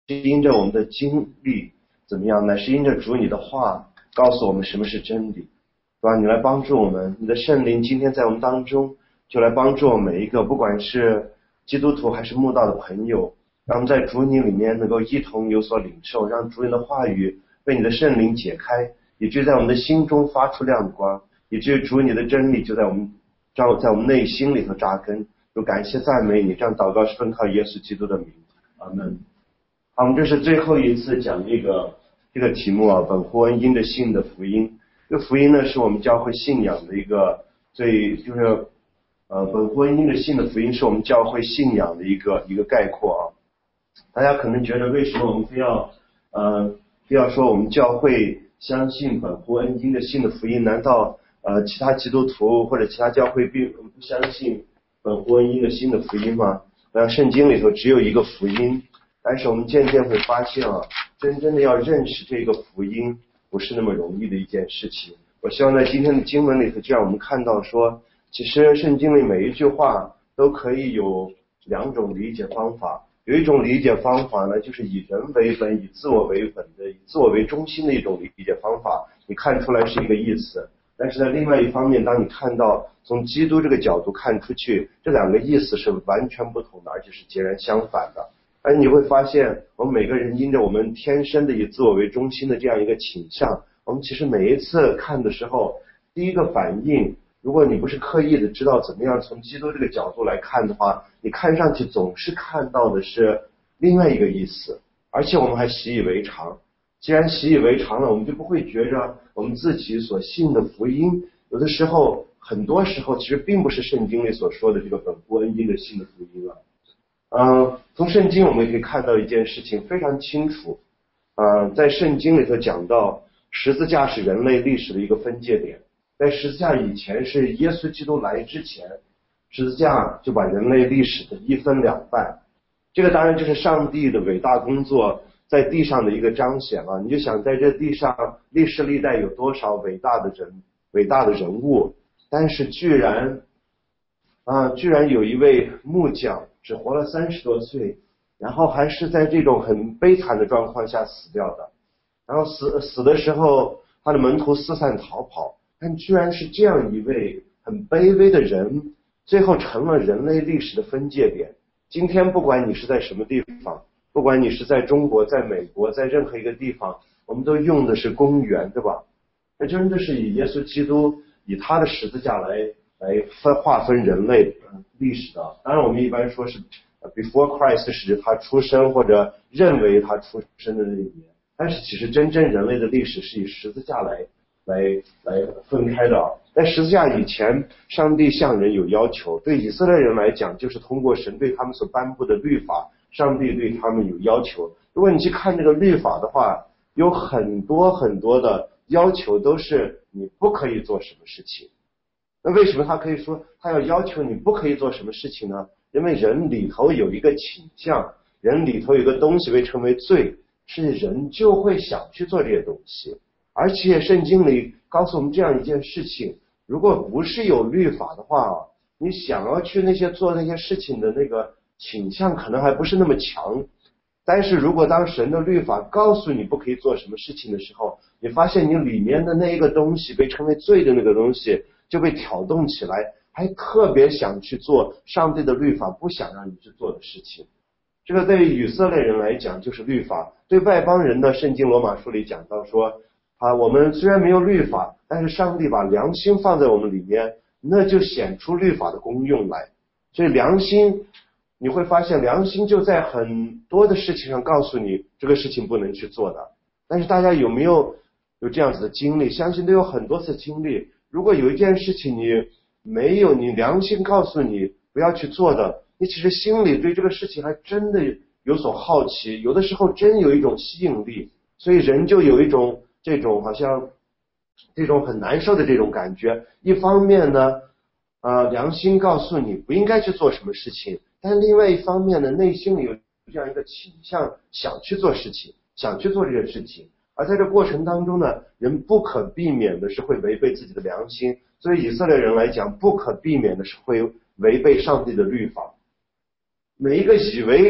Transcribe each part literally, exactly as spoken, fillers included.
是因着我们的经历怎么样呢？是因着主你的话告诉我们什么是真理，是吧？你来帮助我们，你的圣灵今天在我们当中，就来帮助我们每一个，不管是基督徒还是慕道的朋友，让我们在主你里面能够一同有所领受，让主你的话语被你的圣灵解开，以至于在我们的心中发出亮光，以至于主你的真理就在我们照在我们内心里头扎根。就感谢赞美你，这样祷告是奉靠耶稣基督的名，阿门。好，我们这是最后一次讲这个这个题目啊，本乎恩因的信的福音。这个福音呢，是我们教会信仰的一个最就是呃本乎恩因的信的福音是我们教会信仰的一个一个概括啊。大家可能觉得为什么我们非要呃非要说我们教会相信本乎恩因的信的福音？难道呃其他基督徒或者其他教会并不相信本乎恩因的信的福音吗？那圣经里头只有一个福音。但是我们渐渐会发现啊，真正的要认识这个福音不是那么容易的一件事情。我希望在今天的经文里头，就让我们看到说，其实圣经里每一句话都可以有两种理解方法。有一种理解方法呢，就是以人为本、以自我为本的、以自我为中心的一种理解方法，你看出来是一个意思。但是在另外一方面，当你看到从基督这个角度看出去，这两个意思是完全不同的，而且是截然相反的。而你会发现，我们每个人因着我们天生的以自我为中心的这样一个倾向，我们其实每一次看的时候，第一个反应，如果你不是刻意的知道怎么样从基督这个角度来看的话，你看上去总是看到的是另外一个意思，而且我们还习以为常。既然习以为常了，我们就不会觉着我们自己所信的福音，有的时候很多时候其实并不是圣经里所说的这个本乎恩因的信的福音了。嗯，从圣经我们可以看到一件事情非常清楚。嗯，在圣经里头讲到十字架是人类历史的一个分界点，在十字架以前是耶稣基督来之前，十字架就把人类历史的一分两半。这个当然就是上帝的伟大工作在地上的一个彰显了。你就想在这地上历世历代有多少伟大的人伟大的人物，但是居然啊，居然有一位木匠只活了三十多岁，然后还是在这种很悲惨的状况下死掉的。然后死死的时候，他的门徒四散逃跑，但居然是这样一位很卑微的人，最后成了人类历史的分界点。今天不管你是在什么地方，不管你是在中国、在美国、在任何一个地方，我们都用的是公元，对吧？那真的是以耶稣基督以他的十字架来来分划分人类历史的。当然我们一般说是 before Christ 是指他出生或者认为他出生的那一年，但是其实真正人类的历史是以十字架来来来分开的。在十字架以前，上帝向人有要求，对以色列人来讲，就是通过神对他们所颁布的律法，上帝对他们有要求。如果你去看这个律法的话，有很多很多的要求都是你不可以做什么事情。那为什么他可以说他要要求你不可以做什么事情呢？因为人里头有一个倾向，人里头有一个东西被称为罪，是人就会想去做这些东西。而且圣经里告诉我们这样一件事情，如果不是有律法的话，你想要去那些做那些事情的那个倾向可能还不是那么强。但是如果当神的律法告诉你不可以做什么事情的时候，你发现你里面的那一个东西被称为罪的那个东西就被挑动起来，还特别想去做上帝的律法不想让你去做的事情。这个对于以色列人来讲就是律法，对外邦人的圣经罗马书里讲到说啊，我们虽然没有律法，但是上帝把良心放在我们里面，那就显出律法的功用来。所以良心，你会发现良心就在很多的事情上告诉你这个事情不能去做的。但是大家有没有有这样子的经历？相信都有很多次经历。如果有一件事情你没有你良心告诉你不要去做的，你其实心里对这个事情还真的有所好奇，有的时候真有一种吸引力，所以人就有一种这种好像这种很难受的这种感觉。一方面呢呃，良心告诉你不应该去做什么事情，但另外一方面呢，内心里有这样一个倾向，想去做事情，想去做这件事情。而在这过程当中呢，人不可避免的是会违背自己的良心，所以以色列人来讲，不可避免的是会违背上帝的律法。每一个以为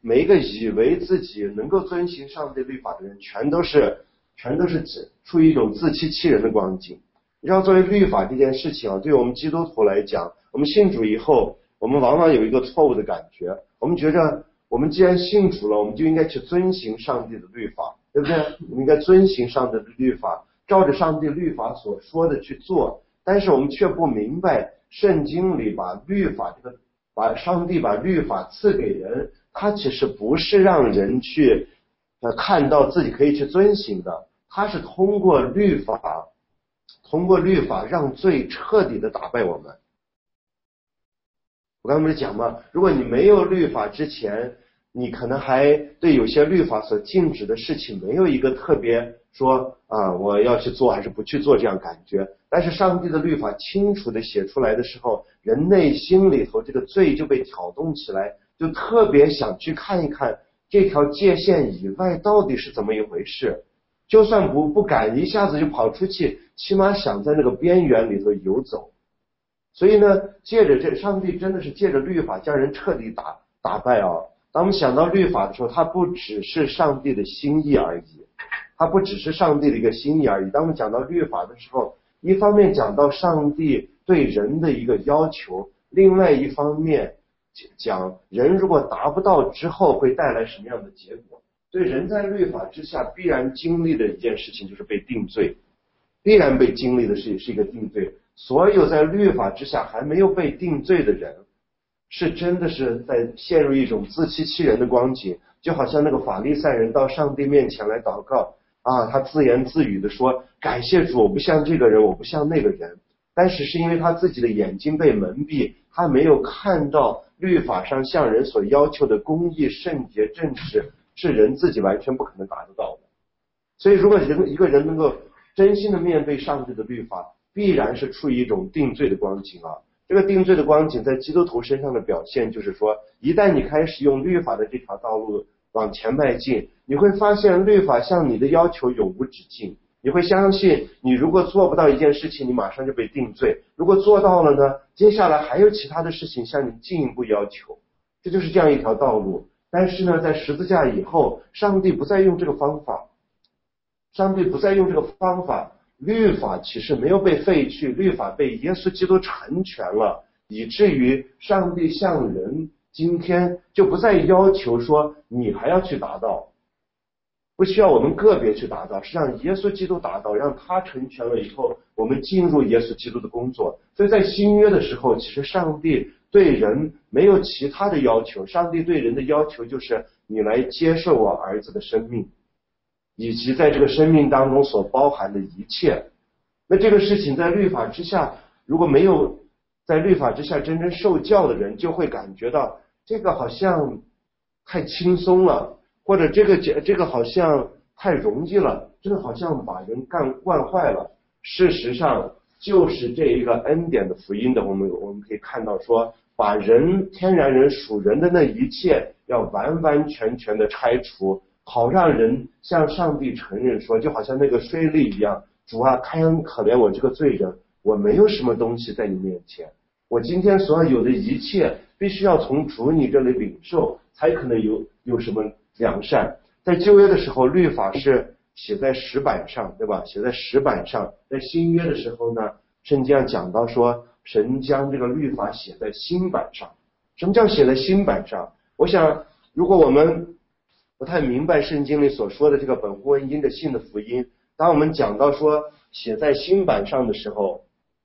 每一个以为自己能够遵行上帝律法的人，全都是全都是处于一种自欺欺人的光景。你知道，作为律法这件事情啊，对我们基督徒来讲，我们信主以后，我们往往有一个错误的感觉，我们觉着我们既然信主了，我们就应该去遵行上帝的律法，对不对？我们应该遵行上帝的律法，照着上帝律法所说的去做。但是我们却不明白，圣经里把律法这个，把上帝把律法赐给人，他其实不是让人去呃看到自己可以去遵行的，他是通过律法，通过律法让罪彻底的打败我们。我刚才不是讲嘛，如果你没有律法之前，你可能还对有些律法所禁止的事情没有一个特别说啊我要去做还是不去做这样感觉。但是上帝的律法清楚的写出来的时候，人内心里头这个罪就被挑动起来，就特别想去看一看这条界限以外到底是怎么一回事。就算不不敢一下子就跑出去，起码想在那个边缘里头游走。所以呢，借着这上帝真的是借着律法将人彻底打打败啊！当我们想到律法的时候，它不只是上帝的心意而已，它不只是上帝的一个心意而已。当我们讲到律法的时候，一方面讲到上帝对人的一个要求，另外一方面讲人如果达不到之后会带来什么样的结果。所以人在律法之下必然经历的一件事情就是被定罪，必然被经历的是是一个定罪。所有在律法之下还没有被定罪的人，是真的是在陷入一种自欺欺人的光景，就好像那个法利赛人到上帝面前来祷告啊，他自言自语的说，感谢主，我不像这个人，我不像那个人。但是是因为他自己的眼睛被蒙蔽，他没有看到律法上向人所要求的公义、圣洁、正直是人自己完全不可能达得到的。所以如果人一个人能够真心的面对上帝的律法，必然是处于一种定罪的光景啊。这个定罪的光景在基督徒身上的表现就是说，一旦你开始用律法的这条道路往前迈进，你会发现律法向你的要求永无止境。你会相信你如果做不到一件事情，你马上就被定罪，如果做到了呢，接下来还有其他的事情向你进一步要求，这就是这样一条道路。但是呢，在十字架以后，上帝不再用这个方法，上帝不再用这个方法，律法其实没有被废去，律法被耶稣基督成全了，以至于上帝向人今天就不再要求说你还要去达到，不需要我们个别去达到，是让耶稣基督达到，让他成全了以后，我们进入耶稣基督的工作。所以在新约的时候，其实上帝对人没有其他的要求，上帝对人的要求就是你来接受我儿子的生命，以及在这个生命当中所包含的一切。那这个事情在律法之下，如果没有在律法之下真正受教的人，就会感觉到这个好像太轻松了，或者这个这个好像太容易了，这个好像把人干惯坏了。事实上就是这一个恩典的福音的，我们我们可以看到说，把人天然人属人的那一切要完完全全的拆除，好让人向上帝承认说，就好像那个税吏一样，主啊，开恩可怜我这个罪人，我没有什么东西在你面前，我今天所有的一切必须要从主你这里领受，才可能有有什么良善。在旧约的时候，律法是写在石板上，对吧？写在石板上。在新约的时候呢，圣经上讲到说，神将这个律法写在心板上。什么叫写在心板上？我想如果我们不太明白圣经里所说的这个本乎恩因的信的福音，当我们讲到说写在心板上的时候，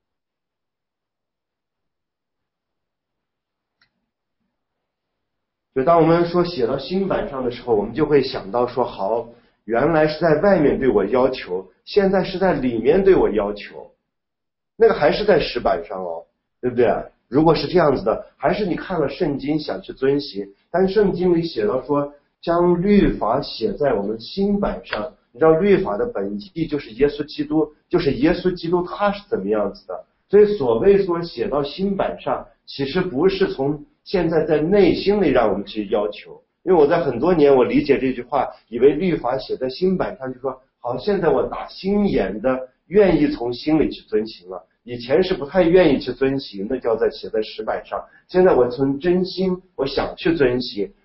就当我们说写到心板上的时候，我们就会想到说，好，原来是在外面对我要求，现在是在里面对我要求，那个还是在石板上哦，对不对？如果是这样子的，还是你看了圣经想去遵行，但圣经里写到说将律法写在我们心板上，你知道律法的本意就是耶稣基督，就是耶稣基督他是怎么样子的。所以所谓说写到心板上，其实不是从现在在内心里让我们去要求。因为我在很多年我理解这句话，以为律法写在心板上，就说好，现在我打心眼的愿意从心里去遵行了，以前是不太愿意去遵行，那叫在写在石板上。现在我从真心我想去遵行，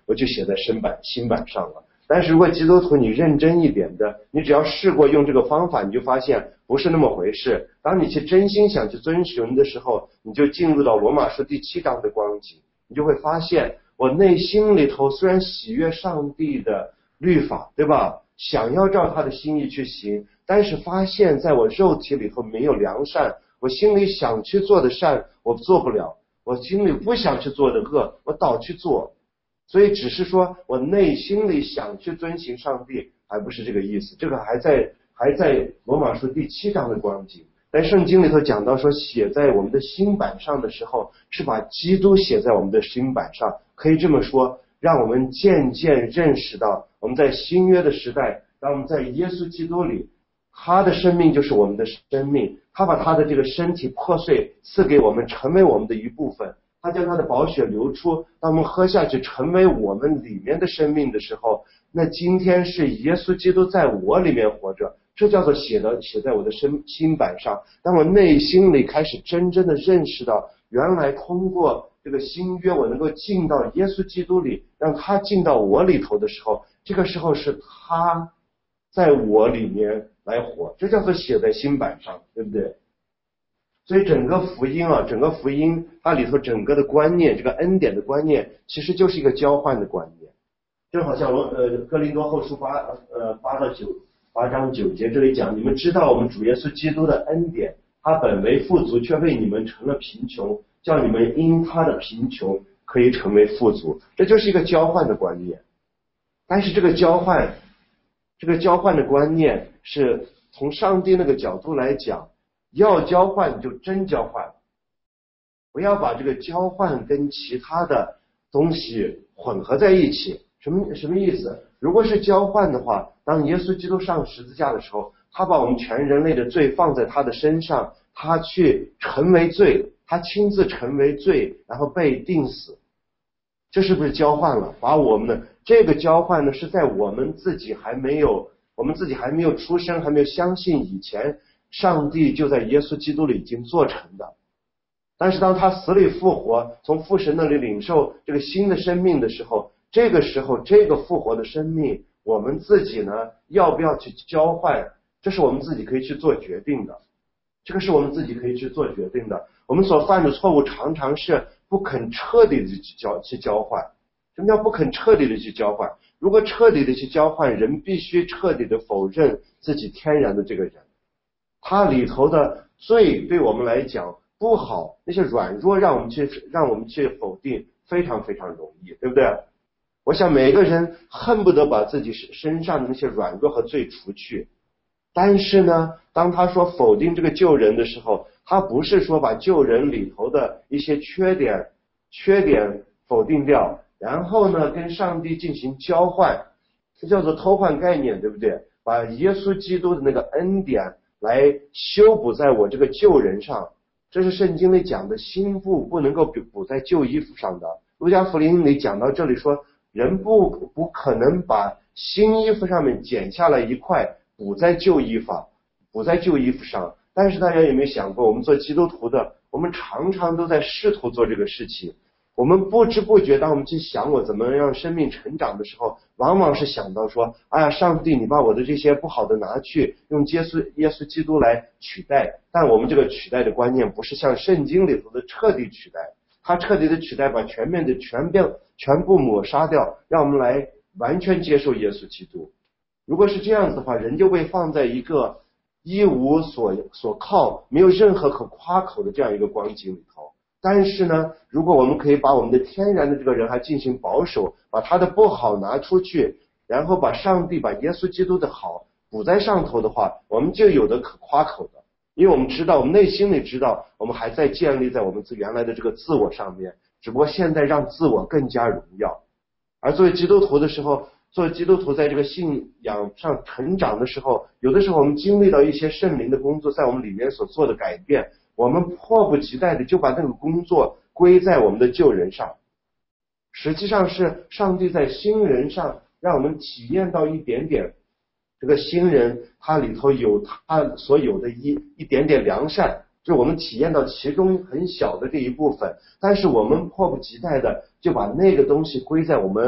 我就写在身板心板上了。但是如果基督徒你认真一点的，你只要试过用这个方法，你就发现不是那么回事。当你去真心想去遵循的时候，你就进入到罗马书第七章的光景，你就会发现我内心里头虽然喜悦上帝的律法，对吧？想要照他的心意去行，但是发现在我肉体里头没有良善，我心里想去做的善我做不了，我心里不想去做的恶我倒去做。所以只是说我内心里想去遵行上帝，还不是这个意思。这个还在还在罗马书第七章的光景。在圣经里头讲到说，写在我们的心板上的时候，是把基督写在我们的心板上。可以这么说，让我们渐渐认识到，我们在新约的时代，当我们在耶稣基督里，他的生命就是我们的生命，他把他的这个身体破碎赐给我们，成为我们的一部分。他将他的宝血流出，当我们喝下去成为我们里面的生命的时候，那今天是耶稣基督在我里面活着，这叫做写的写在我的身心板上。当我内心里开始真正的认识到，原来通过这个新约我能够进到耶稣基督里，让他进到我里头的时候，这个时候是他在我里面来活，这叫做写在心板上，对不对？所以整个福音啊，整个福音它里头整个的观念，这个恩典的观念，其实就是一个交换的观念。就好像呃哥林多后书八呃八到九八章九节这里讲，你们知道我们主耶稣基督的恩典，他本为富足，却为你们成了贫穷，叫你们因他的贫穷可以成为富足。这就是一个交换的观念。但是这个交换，这个交换的观念是从上帝那个角度来讲。要交换就真交换，不要把这个交换跟其他的东西混合在一起。什么什么意思？如果是交换的话，当耶稣基督上十字架的时候，他把我们全人类的罪放在他的身上，他去成为罪，他亲自成为罪，然后被钉死。这是不是交换了？把我们的这个交换呢，是在我们自己还没有我们自己还没有出生，还没有相信以前，上帝就在耶稣基督里已经做成的。但是当他死里复活，从父神那里领受这个新的生命的时候，这个时候这个复活的生命，我们自己呢要不要去交换，这是我们自己可以去做决定的。这个是我们自己可以去做决定的。我们所犯的错误常常是不肯彻底的去交去交换。什么叫不肯彻底的去交换？如果彻底的去交换，人必须彻底的否认自己天然的这个人，他里头的罪对我们来讲不好，那些软弱让我们去让我们去否定，非常非常容易，对不对？我想每个人恨不得把自己身上的那些软弱和罪除去，但是呢，当他说否定这个旧人的时候，他不是说把旧人里头的一些缺点缺点否定掉，然后呢跟上帝进行交换，这叫做偷换概念，对不对？把耶稣基督的那个恩典来修补在我这个旧人上，这是圣经里讲的，新布不能够补在旧衣服上的。路加福音里讲到这里说，人不不可能把新衣服上面剪下来一块补在旧衣服补在旧衣服上。但是大家有没有想过，我们做基督徒的，我们常常都在试图做这个事情。我们不知不觉，当我们去想我怎么让生命成长的时候，往往是想到说，哎呀，上帝你把我的这些不好的拿去，用耶稣耶稣基督来取代。但我们这个取代的观念不是像圣经里头的彻底取代，他彻底的取代，把全面的全变全部抹杀掉，让我们来完全接受耶稣基督。如果是这样子的话，人就被放在一个一无所所靠，没有任何可夸口的这样一个光景里头。但是呢，如果我们可以把我们的天然的这个人还进行保守，把他的不好拿出去，然后把上帝把耶稣基督的好补在上头的话，我们就有的可夸口的。因为我们知道，我们内心里知道，我们还在建立在我们原来的这个自我上面，只不过现在让自我更加荣耀。而作为基督徒的时候，作为基督徒在这个信仰上成长的时候，有的时候我们经历到一些圣灵的工作在我们里面所做的改变，我们迫不及待的就把那个工作归在我们的旧人上。实际上是上帝在新人上让我们体验到一点点，这个新人他里头有他所有的一一点点良善，就是我们体验到其中很小的这一部分，但是我们迫不及待的就把那个东西归在我们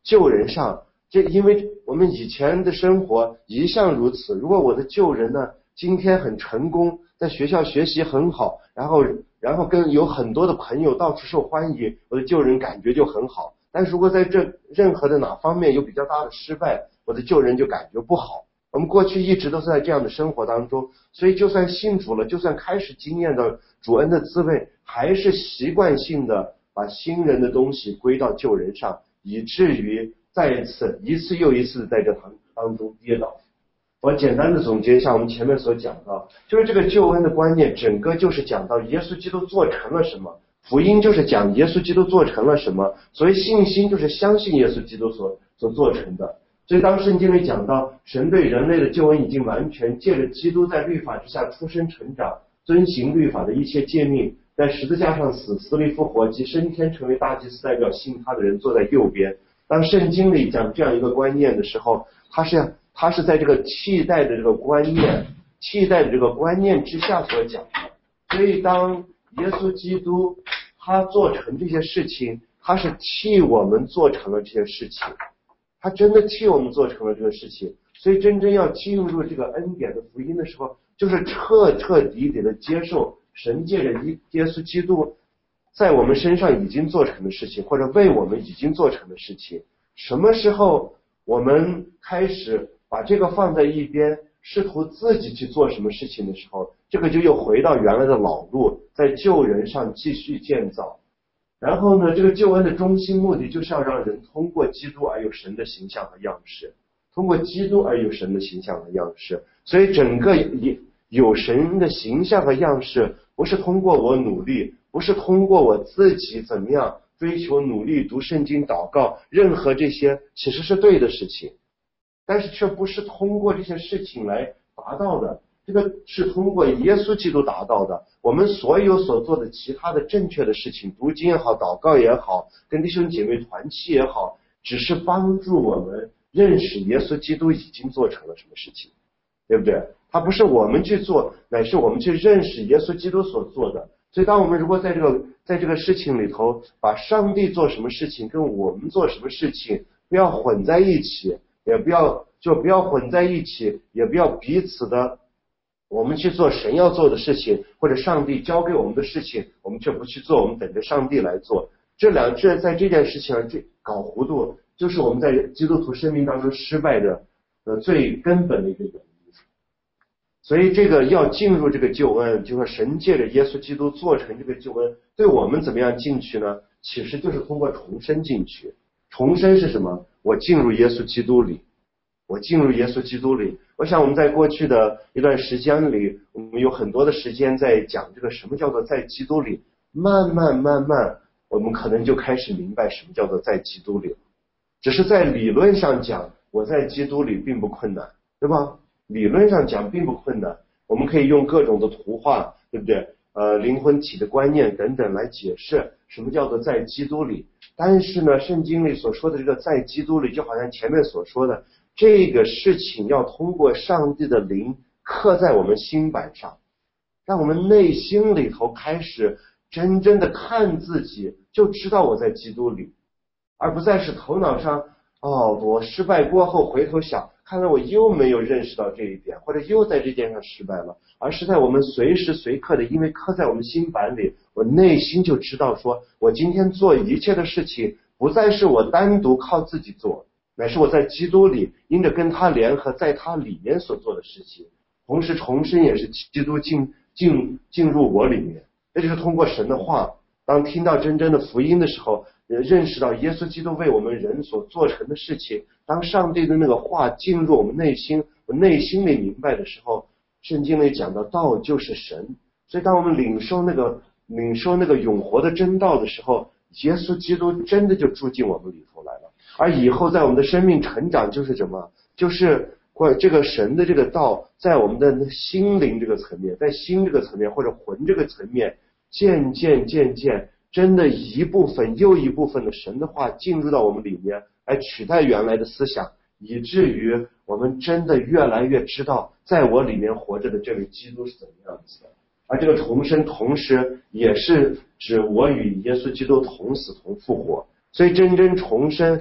救人上，这因为我们以前的生活一向如此。如果我的旧人呢，今天很成功，在学校学习很好，然后然后跟有很多的朋友到处受欢迎，我的旧人感觉就很好。但是如果在这任何的哪方面有比较大的失败，我的旧人就感觉不好。我们过去一直都是在这样的生活当中，所以就算信主了，就算开始经验到主恩的滋味，还是习惯性的把新人的东西归到旧人上，以至于再一次一次又一次在这当当中跌倒。我简单的总结一下我们前面所讲到，就是这个救恩的观念整个就是讲到耶稣基督做成了什么，福音就是讲耶稣基督做成了什么，所以信心就是相信耶稣基督所所做成的。所以当圣经里讲到神对人类的救恩已经完全，借着基督在律法之下出生成长，遵行律法的一切诫命，在十字架上死，死里复活，即升天成为大祭司，代表信他的人坐在右边。当圣经里讲这样一个观念的时候，他是他是在这个替代的这个观念替代的这个观念之下所讲的。所以当耶稣基督他做成这些事情，他是替我们做成了这些事情，他真的替我们做成了这个事情。所以真正要进入这个恩典的福音的时候，就是彻彻底底的接受神借着耶稣基督在我们身上已经做成的事情，或者为我们已经做成的事情。什么时候我们开始把这个放在一边，试图自己去做什么事情的时候，这个就又回到原来的老路，在救人上继续建造。然后呢，这个救恩的中心目的就是要让人通过基督而有神的形象和样式，通过基督而有神的形象和样式。所以整个有神的形象和样式，不是通过我努力，不是通过我自己怎么样追求努力读圣经祷告，任何这些其实是对的事情，但是却不是通过这些事情来达到的，这个是通过耶稣基督达到的。我们所有所做的其他的正确的事情，读经也好，祷告也好，跟弟兄姐妹团契也好，只是帮助我们认识耶稣基督已经做成了什么事情，对不对？它不是我们去做，乃是我们去认识耶稣基督所做的。所以当我们如果在这个在这个事情里头，把上帝做什么事情跟我们做什么事情不要混在一起，也不要就不要混在一起，也不要彼此的我们去做神要做的事情，或者上帝交给我们的事情我们却不去做，我们等着上帝来做。这两这在这件事情上这搞糊涂，就是我们在基督徒生命当中失败的呃最根本的一个原因。所以这个要进入这个救恩，就是神借着耶稣基督做成这个救恩，对我们怎么样进去呢？其实就是通过重生进去。重生是什么？我进入耶稣基督里，我进入耶稣基督里。我想我们在过去的一段时间里，我们有很多的时间在讲这个什么叫做在基督里，慢慢慢慢我们可能就开始明白什么叫做在基督里。只是在理论上讲，我在基督里并不困难，对吧？理论上讲并不困难，我们可以用各种的图画，对不对？呃，灵魂体的观念等等来解释什么叫做在基督里。但是呢，圣经里所说的这个在基督里，就好像前面所说的，这个事情要通过上帝的灵刻在我们心板上，让我们内心里头开始真正的看自己，就知道我在基督里，而不再是头脑上哦，我失败过后回头想，看来我又没有认识到这一点，或者又在这件上失败了，而是在我们随时随刻的，因为刻在我们心板里，我内心就知道说，我今天做一切的事情不再是我单独靠自己做，乃是我在基督里因着跟他联合，在他里面所做的事情。同时重生也是基督进进进入我里面，这就是通过神的话，当听到真正的福音的时候，认识到耶稣基督为我们人所做成的事情，当上帝的那个话进入我们内心，我内心里明白的时候，圣经里讲的道就是神。所以当我们领受那个领受那个永活的真道的时候，耶稣基督真的就住进我们里头来了。而以后在我们的生命成长就是什么？就是这个神的这个道在我们的心灵这个层面，在心这个层面或者魂这个层面，渐渐渐渐真的一部分又一部分的神的话进入到我们里面，来取代原来的思想，以至于我们真的越来越知道在我里面活着的这位基督是怎么样子的。而这个重生同时也是指我与耶稣基督同死同复活。所以真正重生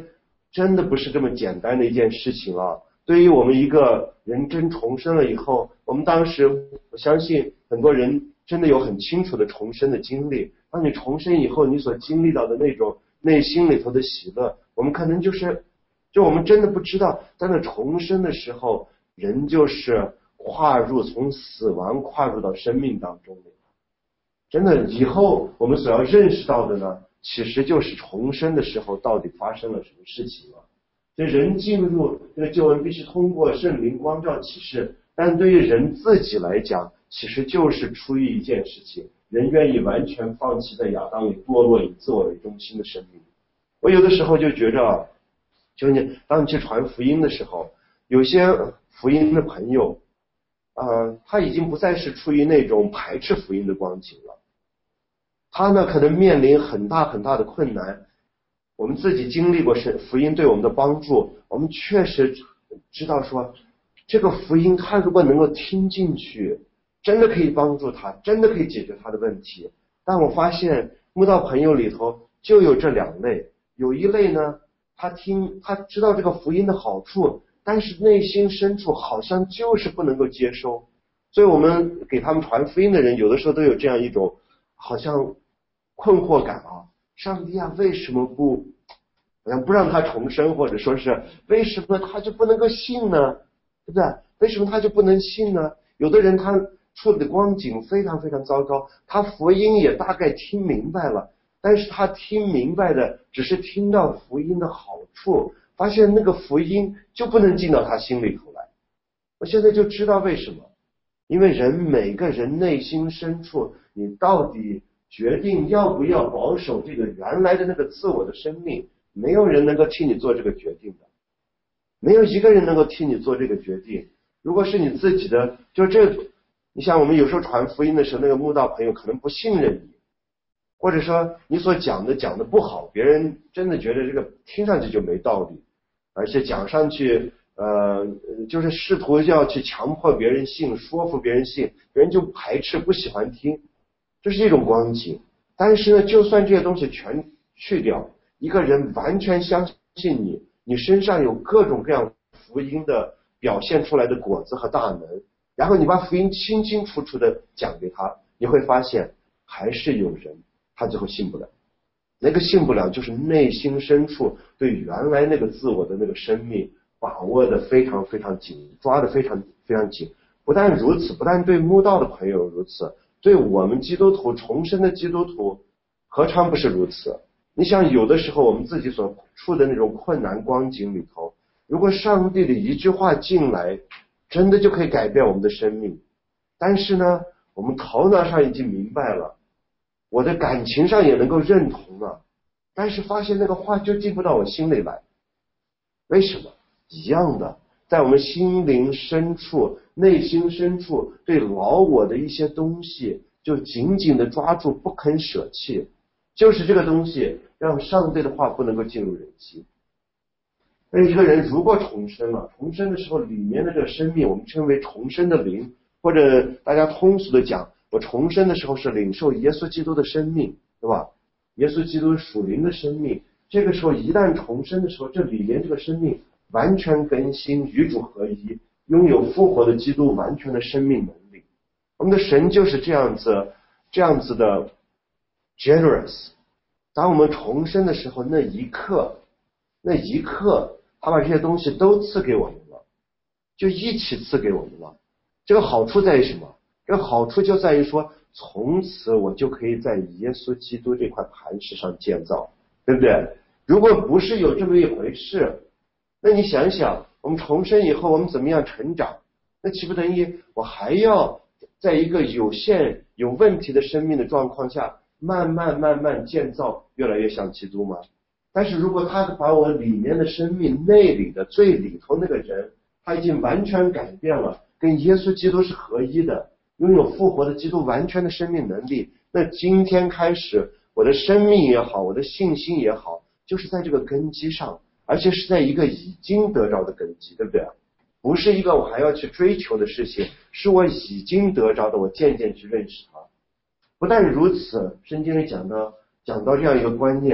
真的不是这么简单的一件事情啊。对于我们一个人真重生了以后，我们当时我相信很多人真的有很清楚的重生的经历。当你重生以后，你所经历到的那种内心里头的喜乐，我们可能就是就我们真的不知道，在那重生的时候，人就是跨入从死亡跨入到生命当中的。真的以后我们所要认识到的呢，其实就是重生的时候到底发生了什么事情了。所以人进入这个救恩必须通过圣灵光照启示，但对于人自己来讲，其实就是出于一件事情，人愿意完全放弃在亚当里堕落以自我为中心的生命。我有的时候就觉着，就你当你去传福音的时候，有些福音的朋友呃，他已经不再是出于那种排斥福音的光景了，他呢可能面临很大很大的困难。我们自己经历过是福音对我们的帮助，我们确实知道说这个福音他如果能够听进去，真的可以帮助他，真的可以解决他的问题。但我发现慕道朋友里头就有这两类，有一类呢，他听他知道这个福音的好处，但是内心深处好像就是不能够接收。所以我们给他们传福音的人有的时候都有这样一种好像困惑感啊，上帝啊，为什么不好像不让他重生，或者说是为什么他就不能够信呢？对不对？为什么他就不能信呢？有的人他处理的光景非常非常糟糕，他福音也大概听明白了，但是他听明白的只是听到福音的好处，发现那个福音就不能进到他心里头来。我现在就知道为什么，因为人每个人内心深处，你到底决定要不要保守这个原来的那个自我的生命，没有人能够替你做这个决定的，没有一个人能够替你做这个决定。如果是你自己的，就这，你像我们有时候传福音的时候，那个慕道朋友可能不信任你，或者说你所讲的讲的不好，别人真的觉得这个听上去就没道理，而且讲上去呃，就是试图要去强迫别人信，说服别人信，别人就排斥不喜欢听，这是一种光景。但是呢，就算这些东西全去掉，一个人完全相信你，你身上有各种各样福音的表现出来的果子和大能，然后你把福音清清楚楚的讲给他，你会发现还是有人他最后信不了。那个信不了就是内心深处对原来那个自我的那个生命把握的非常非常紧，抓的非常非常紧。不但如此，不但对慕道的朋友如此，对我们基督徒重生的基督徒何尝不是如此。你想有的时候我们自己所处的那种困难光景里头，如果上帝的一句话进来，真的就可以改变我们的生命。但是呢，我们头脑上已经明白了，我的感情上也能够认同了，但是发现那个话就进不到我心里来。为什么？一样的，在我们心灵深处，内心深处对老我的一些东西就紧紧的抓住不肯舍弃，就是这个东西让上帝的话不能够进入人心。那一个人如果重生了，重生的时候里面的这个生命我们称为重生的灵，或者大家通俗的讲，我重生的时候是领受耶稣基督的生命，对吧？耶稣基督属灵的生命，这个时候一旦重生的时候，这里面这个生命完全更新，与主合一，拥有复活的基督完全的生命能力。我们的神就是这样子这样子的 generous。 当我们重生的时候，那一刻那一刻他把这些东西都赐给我们了，就一起赐给我们了。这个好处在于什么？这个好处就在于说，从此我就可以在耶稣基督这块磐石上建造，对不对？如果不是有这么一回事，那你想想，我们重生以后我们怎么样成长？那岂不等于我还要在一个有限有问题的生命的状况下，慢慢慢慢建造越来越像基督吗？但是如果他把我里面的生命内里的最里头那个人，他已经完全改变了，跟耶稣基督是合一的，拥有复活的基督完全的生命能力，那今天开始我的生命也好，我的信心也好，就是在这个根基上，而且是在一个已经得着的根基，对不对？不是一个我还要去追求的事情，是我已经得着的，我渐渐去认识它。不但如此，圣经里讲到讲到这样一个观念，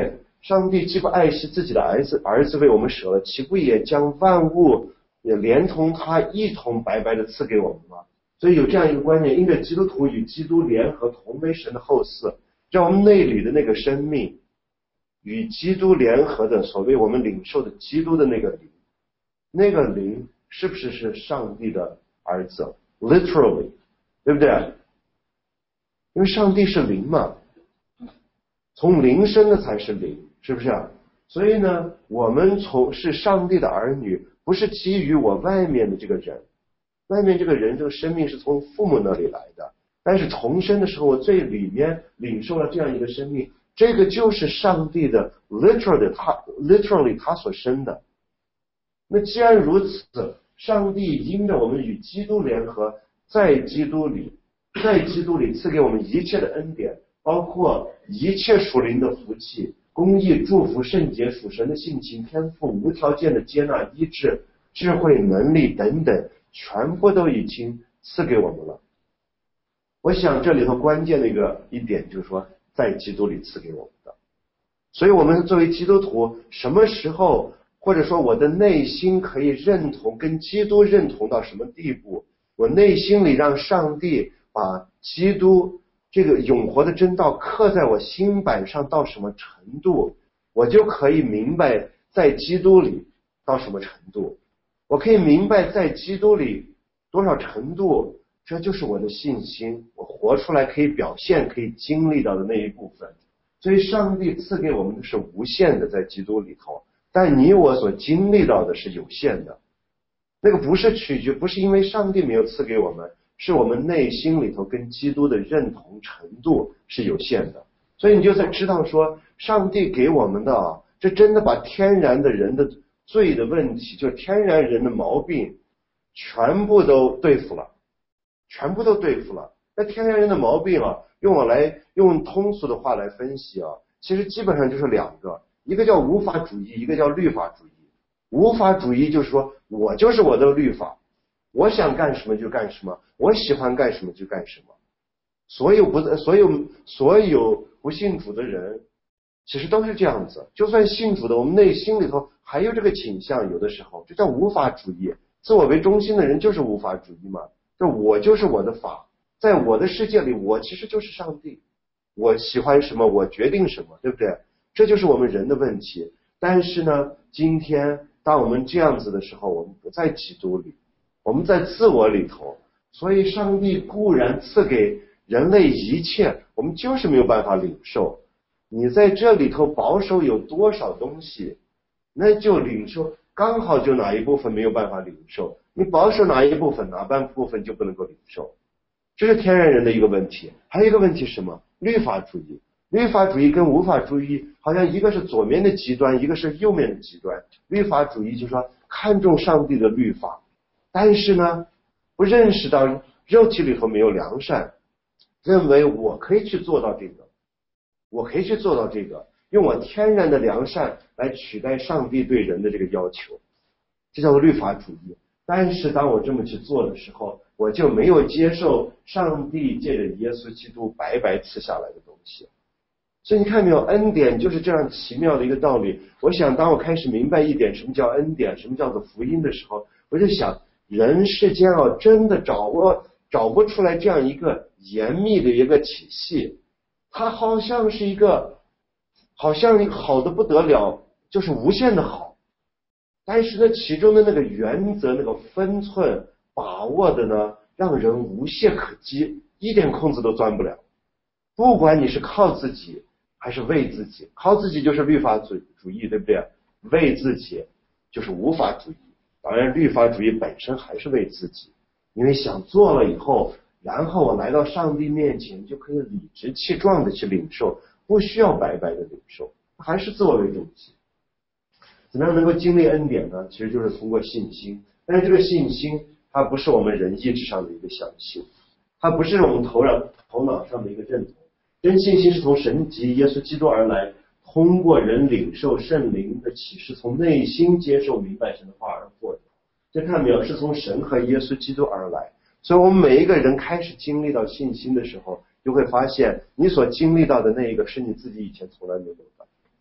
上帝既不爱惜自己的儿子，儿子为我们舍了，岂不也将万物也连同他一同白白的赐给我们吗？所以有这样一个观念，因着基督徒与基督联合，同为神的后嗣，让我们内里的那个生命与基督联合的所谓我们领受的基督的那个灵，那个灵是不是是上帝的儿子 literally， 对不对？因为上帝是灵嘛，从灵生的才是灵，是不是啊？所以呢，我们从是上帝的儿女，不是基于我外面的这个人，外面这个人这个生命是从父母那里来的，但是重生的时候我最里面领受了这样一个生命，这个就是上帝的 literally 他 literally 他所生的。那既然如此，上帝因着我们与基督联合，在基督里在基督里赐给我们一切的恩典，包括一切属灵的福气、公义、祝福、圣洁、属神的性情、天赋、无条件的接纳、医治、智慧、能力等等，全部都已经赐给我们了。我想这里头关键的一个一点就是说，在基督里赐给我们的。所以我们作为基督徒，什么时候或者说我的内心可以认同跟基督认同到什么地步，我内心里让上帝把基督这个永活的真道刻在我心板上到什么程度，我就可以明白在基督里到什么程度，我可以明白在基督里多少程度，这就是我的信心，我活出来可以表现可以经历到的那一部分。所以上帝赐给我们的是无限的在基督里头，但你我所经历到的是有限的，那个不是取决，不是因为上帝没有赐给我们，是我们内心里头跟基督的认同程度是有限的。所以你就在知道说，上帝给我们的啊，这真的把天然的人的罪的问题，就天然人的毛病全部都对付了，全部都对付了。那天然人的毛病啊，用我来用通俗的话来分析啊，其实基本上就是两个，一个叫无法主义，一个叫律法主义。无法主义就是说我就是我的律法，我想干什么就干什么，我喜欢干什么就干什么。所有不所有所有不信主的人其实都是这样子，就算信主的，我们内心里头还有这个倾向，有的时候这叫无法主义。自我为中心的人就是无法主义嘛，就我就是我的法，在我的世界里我其实就是上帝，我喜欢什么我决定什么，对不对？这就是我们人的问题。但是呢，今天当我们这样子的时候，我们不在基督里，我们在自我里头，所以上帝固然赐给人类一切，我们就是没有办法领受。你在这里头保守有多少东西，那就领受刚好就哪一部分没有办法领受，你保守哪一部分，哪半部分就不能够领受，这是天然人的一个问题。还有一个问题是什么？律法主义。律法主义跟无法主义好像一个是左面的极端，一个是右面的极端。律法主义就是说看重上帝的律法，但是呢不认识到肉体里头没有良善，认为我可以去做到这个，我可以去做到这个，用我天然的良善来取代上帝对人的这个要求，这叫做律法主义。但是当我这么去做的时候，我就没有接受上帝借着耶稣基督白白赐下来的东西。所以你看没有，恩典就是这样奇妙的一个道理。我想当我开始明白一点什么叫恩典，什么叫做福音的时候，我就想人世间啊，真的找不找不出来这样一个严密的一个体系，它好像是一个好像好的不得了，就是无限的好，但是呢其中的那个原则那个分寸把握的呢，让人无懈可击，一点空子都钻不了。不管你是靠自己还是为自己，靠自己就是律法主主义，对不对？为自己就是无法主义。当然律法主义本身还是为自己，因为想做了以后，然后我来到上帝面前就可以理直气壮的去领受，不需要白白的领受，还是自我为中心。怎么样能够经历恩典呢？其实就是通过信心。但是这个信心它不是我们人意志上的一个相信，它不是我们头脑头脑上的一个认同。真信心是从神及耶稣基督而来，通过人领受圣灵的启示，从内心接受明白神的话而获得。这看到没有？是从神和耶稣基督而来。所以我们每一个人开始经历到信心的时候，就会发现你所经历到的那一个是你自己以前从来没有的。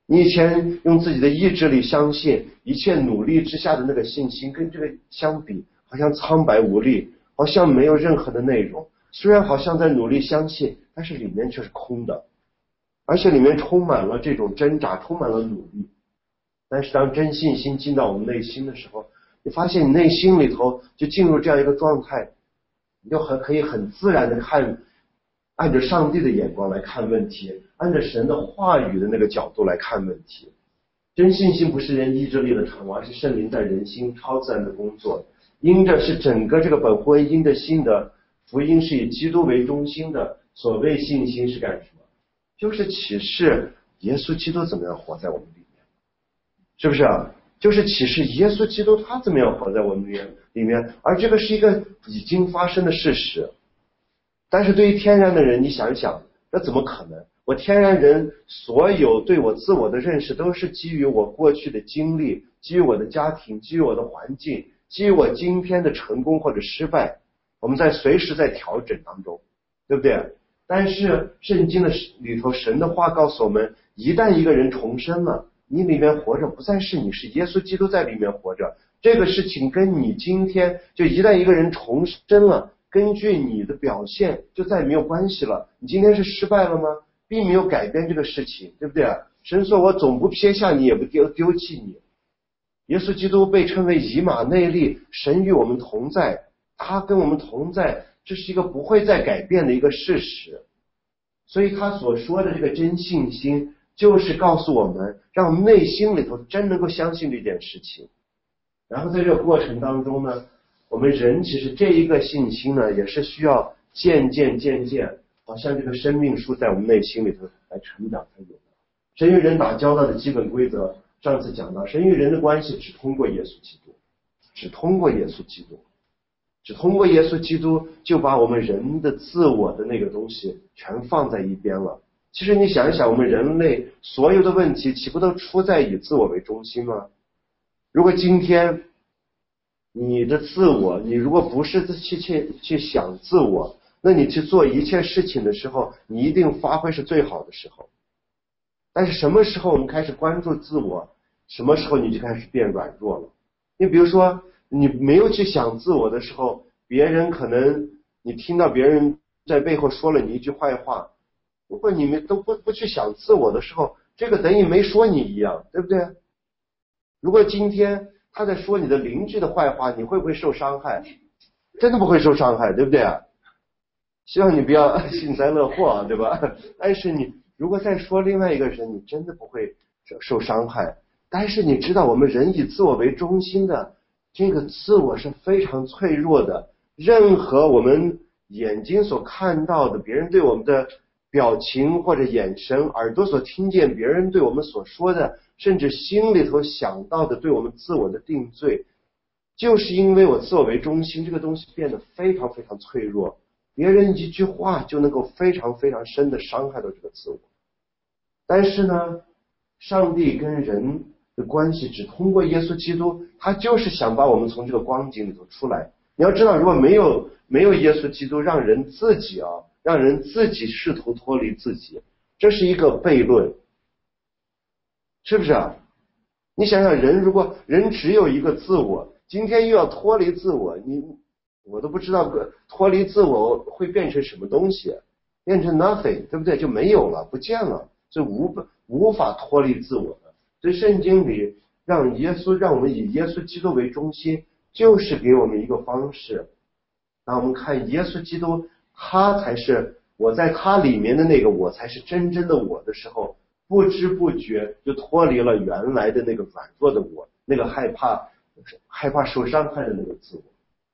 你以前用自己的意志力相信，一切努力之下的那个信心跟这个相比，好像苍白无力，好像没有任何的内容。虽然好像在努力相信，但是里面却是空的，而且里面充满了这种挣扎，充满了努力。但是当真信心进到我们内心的时候，你发现你内心里头就进入这样一个状态，你就很可以很自然的看，按着上帝的眼光来看问题，按着神的话语的那个角度来看问题。真信心不是人意志力的产物，而是圣灵在人心超自然的工作。因着是整个这个本乎恩因的心的福音是以基督为中心的，所谓信心是干什么？就是启示耶稣基督怎么样活在我们里面，是不是啊？就是启示耶稣基督他怎么样活在我们里面，而这个是一个已经发生的事实。但是对于天然的人，你想一想，那怎么可能？我天然人所有对我自我的认识都是基于我过去的经历，基于我的家庭，基于我的环境，基于我今天的成功或者失败，我们在随时在调整当中，对不对？但是圣经的里头神的话告诉我们，一旦一个人重生了，你里面活着不再是你，是耶稣基督在里面活着。这个事情跟你今天就一旦一个人重生了，根据你的表现就再也没有关系了。你今天是失败了吗？并没有改变这个事情，对不对？神说我总不撇下你，也不丢丢弃你。耶稣基督被称为以马内利，神与我们同在，他跟我们同在，这是一个不会再改变的一个事实。所以他所说的这个真信心，就是告诉我们，让我们内心里头真能够相信这件事情。然后在这个过程当中呢，我们人其实这一个信心呢，也是需要渐渐渐渐，好像这个生命树在我们内心里头来成长才有的。神与人打交道的基本规则，上次讲到，神与人的关系只通过耶稣基督，只通过耶稣基督，只通过耶稣基督，就把我们人的自我的那个东西全放在一边了。其实你想一想，我们人类所有的问题，岂不都出在以自我为中心吗？如果今天你的自我，你如果不是去去去想自我，那你去做一切事情的时候，你一定发挥是最好的时候。但是什么时候我们开始关注自我，什么时候你就开始变软弱了。你比如说你没有去想自我的时候，别人可能你听到别人在背后说了你一句坏话，如果你们都不不去想自我的时候，这个等于没说你一样，对不对？如果今天他在说你的邻居的坏话，你会不会受伤害？真的不会受伤害，对不对啊？希望你不要幸灾乐祸，对吧？但是你如果再说另外一个人，你真的不会受伤害。但是你知道，我们人以自我为中心的这个自我是非常脆弱的，任何我们眼睛所看到的，别人对我们的表情或者眼神，耳朵所听见别人对我们所说的，甚至心里头想到的对我们自我的定罪，就是因为我自我为中心，这个东西变得非常非常脆弱，别人一句话就能够非常非常深的伤害到这个自我。但是呢，上帝跟人的关系只通过耶稣基督，他就是想把我们从这个光景里头出来。你要知道，如果没有没有耶稣基督，让人自己啊，让人自己试图脱离自己，这是一个悖论，是不是啊？你想想，人如果人只有一个自我，今天又要脱离自我，你我都不知道脱离自我会变成什么东西，变成 nothing， 对不对？就没有了，不见了，就无无法脱离自我的。所以圣经里让耶稣，让我们以耶稣基督为中心，就是给我们一个方式。当我们看耶稣基督，他才是我在他里面的那个我才是真正的我的时候，不知不觉就脱离了原来的那个软弱的我，那个害怕害怕受伤害的那个自我。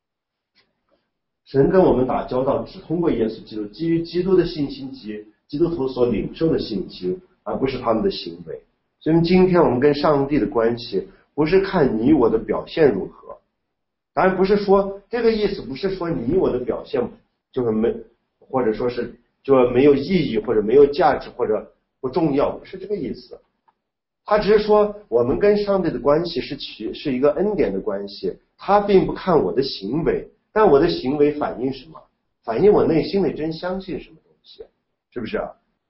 神跟我们打交道只通过耶稣基督，基于基督的信心及基督徒所领受的信心，而不是他们的行为。所以今天我们跟上帝的关系不是看你我的表现如何，当然不是说这个意思，不是说你我的表现就是没，或者说是就没有意义或者没有价值或者不重要，不是这个意思。他只是说我们跟上帝的关系是取是一个恩典的关系，他并不看我的行为，但我的行为反映什么？反映我内心里真相信什么东西，是不是啊？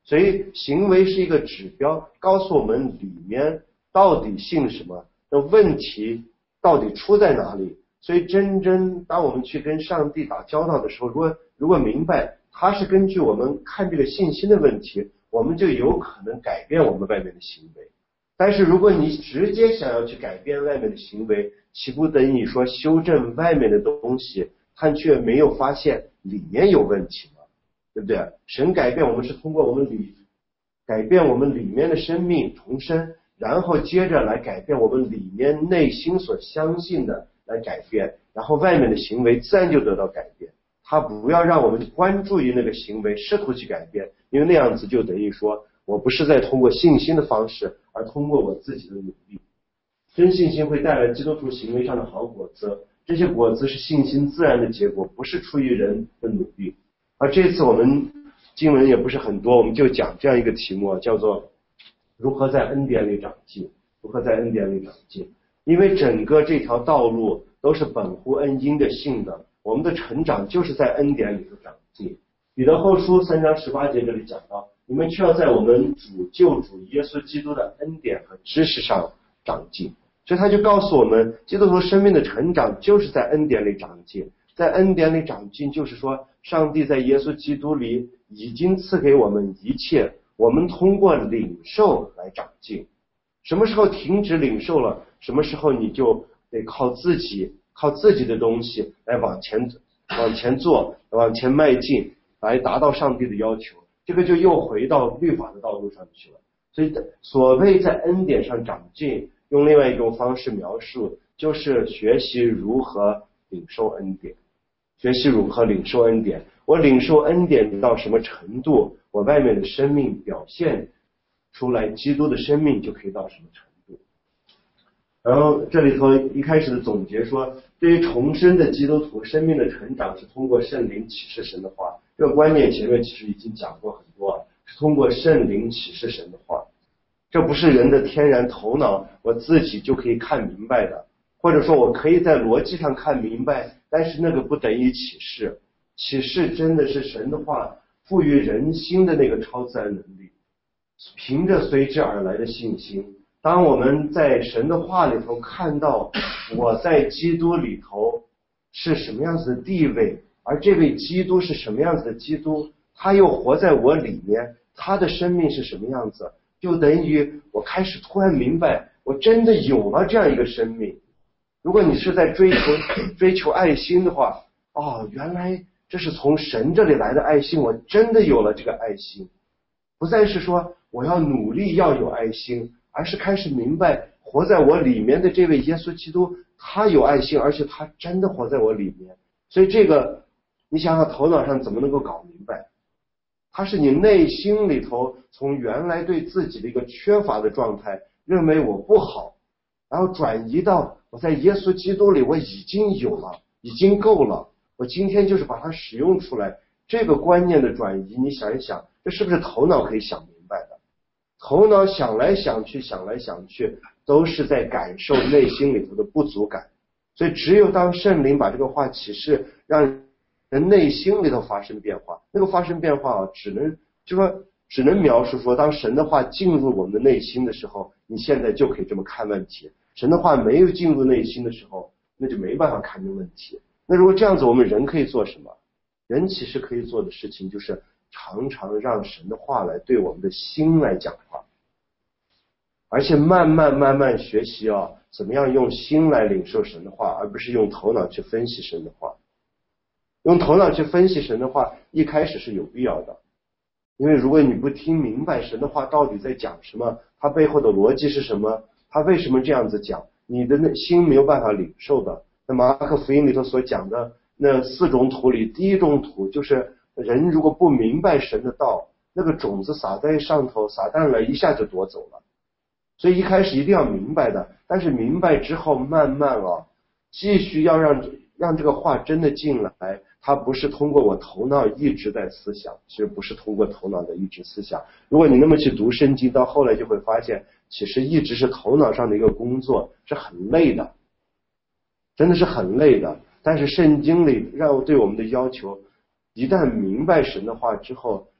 所以行为是一个指标，告诉我们里面到底信什么，那问题到底出在哪里。所以真正当我们去跟上帝打交道的时候，如果如果明白他是根据我们看这个信心的问题，我们就有可能改变我们外面的行为。但是如果你直接想要去改变外面的行为，岂不等于说修正外面的东西，但却没有发现里面有问题吗？对不对？神改变我们是通过我们里改变我们里面的生命重生，然后接着来改变我们里面内心所相信的来改变，然后外面的行为自然就得到改变。他不要让我们关注于那个行为，试图去改变，因为那样子就等于说我不是在通过信心的方式，而通过我自己的努力。真信心会带来基督徒行为上的好果子，这些果子是信心自然的结果，不是出于人的努力。而这次我们经文也不是很多，我们就讲这样一个题目，叫做如何在恩典里长进，如何在恩典里长进。因为整个这条道路都是本乎恩因的性的，我们的成长就是在恩典里头长进。彼得后书三章十八节这里讲到，你们却要在我们主救主耶稣基督的恩典和知识上长进。所以他就告诉我们，基督徒生命的成长就是在恩典里长进。在恩典里长进，就是说上帝在耶稣基督里已经赐给我们一切，我们通过领受来长进。什么时候停止领受了，什么时候你就得靠自己靠自己的东西来往前往前做，往前迈进，来达到上帝的要求。这个就又回到律法的道路上去了。所以所谓在恩典上长进，用另外一种方式描述，就是学习如何领受恩典。学习如何领受恩典，我领受恩典到什么程度，我外面的生命表现出来基督的生命就可以到什么程度。然后这里头一开始的总结说，对于重生的基督徒，生命的成长是通过圣灵启示神的话。这个观念前面其实已经讲过很多了，是通过圣灵启示神的话。这不是人的天然头脑我自己就可以看明白的，或者说我可以在逻辑上看明白，但是那个不等于启示。启示真的是神的话赋予人心的那个超自然能力，凭着随之而来的信心。当我们在神的话里头看到我在基督里头是什么样子的地位，而这位基督是什么样子的基督，他又活在我里面，他的生命是什么样子，就等于我开始突然明白，我真的有了这样一个生命。如果你是在追求追求爱心的话，哦，原来这是从神这里来的爱心，我真的有了这个爱心。不再是说我要努力要有爱心，而是开始明白活在我里面的这位耶稣基督，他有爱心，而且他真的活在我里面。所以这个你想想头脑上怎么能够搞明白，它是你内心里头从原来对自己的一个缺乏的状态，认为我不好，然后转移到我在耶稣基督里我已经有了，已经够了，我今天就是把它使用出来。这个观念的转移，你想一想，这是不是头脑可以想明白的？头脑想来想去想来想去，都是在感受内心里头的不足感。所以只有当圣灵把这个话启示，让人内心里头发生变化，那个发生变化啊，只能就说只能描述说，当神的话进入我们的内心的时候，你现在就可以这么看问题。神的话没有进入内心的时候，那就没办法看见问题。那如果这样子，我们人可以做什么？人其实可以做的事情就是常常让神的话来对我们的心来讲话，而且慢慢慢慢学习啊，怎么样用心来领受神的话，而不是用头脑去分析神的话。用头脑去分析神的话，一开始是有必要的，因为如果你不听明白神的话到底在讲什么，它背后的逻辑是什么，它为什么这样子讲，你的心没有办法领受的。那马可福音里头所讲的那四种土里，第一种土就是人如果不明白神的道，那个种子撒在上头，撒旦来一下就夺走了。所以一开始一定要明白的，但是明白之后慢慢啊，继续要让让这个话真的进来，它不是通过我头脑一直在思想，其实不是通过头脑的一直思想。如果你那么去读圣经，到后来就会发现，其实一直是头脑上的一个工作，是很累的，真的是很累的。但是圣经里让对我们的要求，一旦明白神的话之后，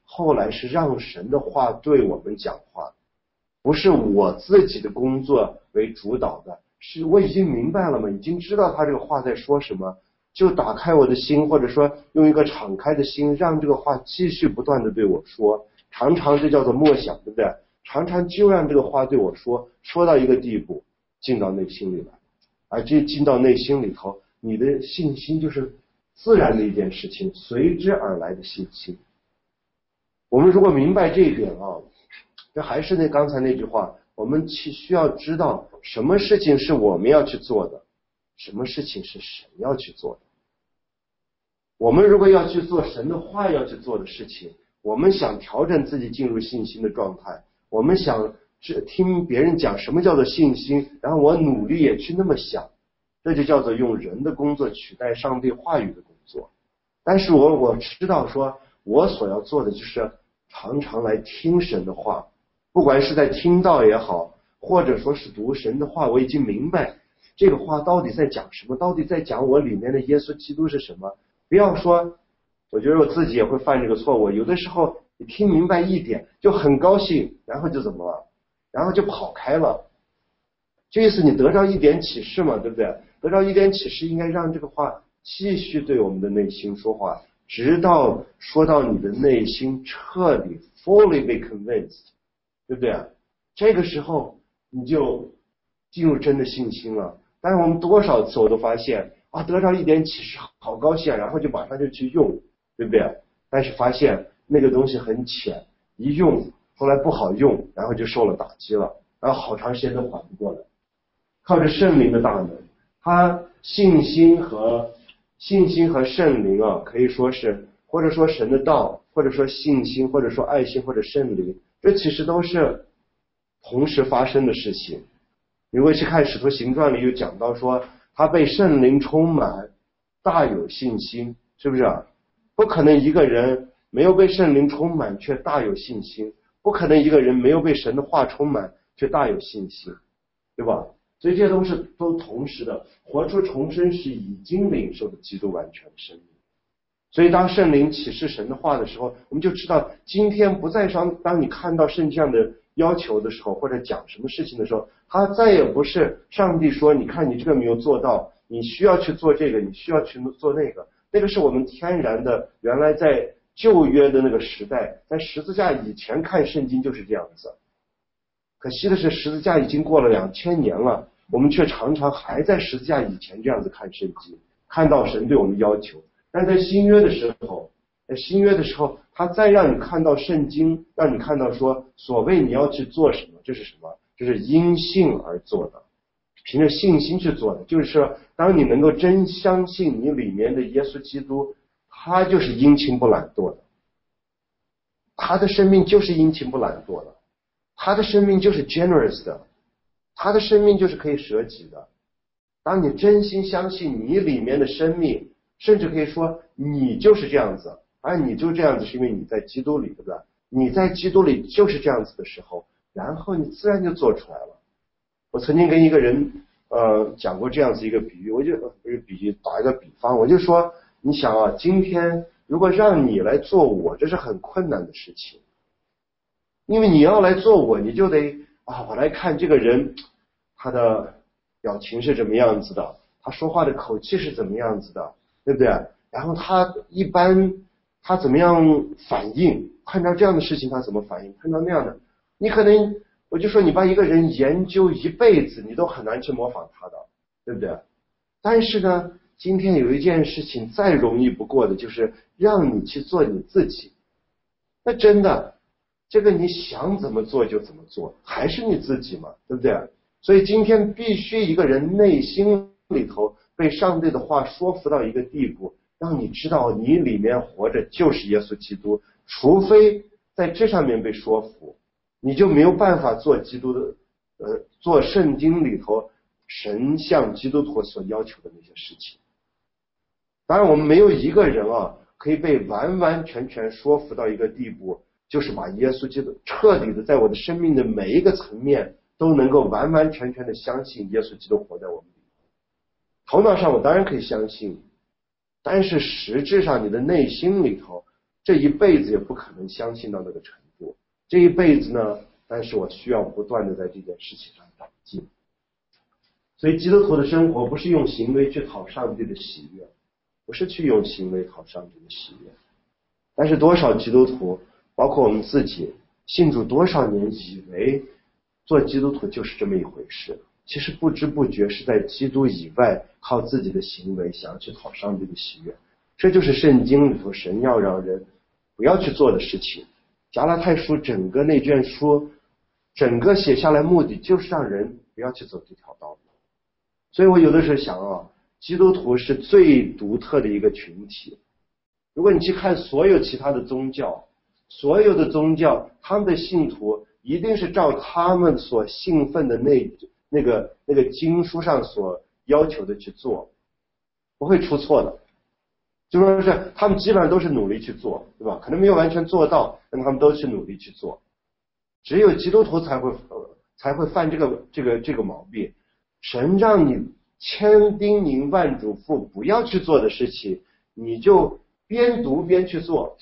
后来是让神的话对我们讲话，不是我自己的工作为主导的，是我已经明白了嘛，已经知道他这个话在说什么，就打开我的心，或者说用一个敞开的心，让这个话继续不断的对我说，常常这叫做默想，对不对？常常就让这个话对我说，说到一个地步，进到内心里来，而这进到内心里头，你的信心就是自然的一件事情，随之而来的信心。我们如果明白这一点啊，这还是那刚才那句话，我们需要知道什么事情是我们要去做的，什么事情是神要去做的。我们如果要去做神的话要去做的事情，我们想调整自己进入信心的状态，我们想听别人讲什么叫做信心，然后我努力也去那么想，这就叫做用人的工作取代上帝话语的工作。但是我我知道说我所要做的就是常常来听神的话，不管是在听道也好，或者说是读神的话，我已经明白这个话到底在讲什么，到底在讲我里面的耶稣基督是什么。不要说，我觉得我自己也会犯这个错误，有的时候你听明白一点就很高兴，然后就怎么了，然后就跑开了。这意思你得到一点启示嘛，对不对？得到一点启示，应该让这个话继续对我们的内心说话，直到说到你的内心彻底 fully be convinced， 对不对？这个时候你就进入真的信心了。但是我们多少次我都发现啊，得到一点启示好高兴，然后就马上就去用，对不对？但是发现那个东西很浅，一用后来不好用，然后就受了打击了，然后好长时间都缓不过来。靠着圣灵的大能，他信心和信心和圣灵啊，可以说是或者说神的道，或者说信心，或者说爱心，或者圣灵，这其实都是同时发生的事情。如果去看使徒行传里有讲到说他被圣灵充满，大有信心，是不是啊？不可能一个人没有被圣灵充满却大有信心，不可能一个人没有被神的话充满却大有信心，对吧？所以这些都是都同时的。活出重生是已经领受的基督完全的生命。所以当圣灵启示神的话的时候，我们就知道今天不再上，当你看到圣经上的要求的时候，或者讲什么事情的时候，他再也不是上帝说你看你这个没有做到，你需要去做这个，你需要去做那个。那个是我们天然的，原来在旧约的那个时代，在十字架以前看圣经就是这样子。可惜的是十字架已经过了两千年了，我们却常常还在十字架以前这样子看圣经，看到神对我们要求。但是在新约的时候，在新约的时候，他再让你看到圣经，让你看到说所谓你要去做什么，这是什么？这是因信而做的，凭着信心去做的。就是说当你能够真相信你里面的耶稣基督，他就是殷勤不懒惰的，他的生命就是殷勤不懒惰的，他的生命就是 generous 的，他的生命就是可以舍己的。当你真心相信你里面的生命，甚至可以说你就是这样子，而你就这样子是因为你在基督里，对不对？你在基督里就是这样子的时候，然后你自然就做出来了。我曾经跟一个人呃讲过这样子一个比喻，我就不是比喻，打一个比方，我就说你想啊，今天如果让你来做我，这是很困难的事情，因为你要来做我，你就得啊，我来看这个人他的表情是怎么样子的，他说话的口气是怎么样子的，对不对？然后他一般他怎么样反应，看到这样的事情他怎么反应，看到那样的，你可能我就说你把一个人研究一辈子，你都很难去模仿他的，对不对？但是呢，今天有一件事情再容易不过的，就是让你去做你自己。那真的这个你想怎么做就怎么做，还是你自己嘛，对不对？所以今天必须一个人内心里头被上帝的话说服到一个地步，让你知道你里面活着就是耶稣基督，除非在这上面被说服，你就没有办法做基督的呃，做圣经里头神像基督徒所要求的那些事情。当然我们没有一个人啊可以被完完全全说服到一个地步，就是把耶稣基督彻底的在我的生命的每一个层面都能够完完全全的相信耶稣基督活在我们里。头脑上我当然可以相信，但是实质上你的内心里头这一辈子也不可能相信到那个程度。这一辈子呢，但是我需要不断的在这件事情上长进。所以基督徒的生活不是用行为去讨上帝的喜悦，不是去用行为讨上帝的喜悦。但是多少基督徒，包括我们自己，信主多少年，以为做基督徒就是这么一回事，其实不知不觉是在基督以外靠自己的行为想要去讨上帝的喜悦。这就是圣经里头神要让人不要去做的事情。加拉太书整个那卷书整个写下来目的就是让人不要去走这条道路。所以我有的时候想啊，基督徒是最独特的一个群体。如果你去看所有其他的宗教，所有的宗教他们的信徒一定是照他们所信奉的那那个那个经书上所要求的去做，不会出错的。就说是他们基本上都是努力去做，对吧？可能没有完全做到，但他们都去努力去做。只有基督徒才会、呃、才会犯这个这个这个毛病。神让你千叮咛万嘱咐不要去做的事情，你就边读边去做。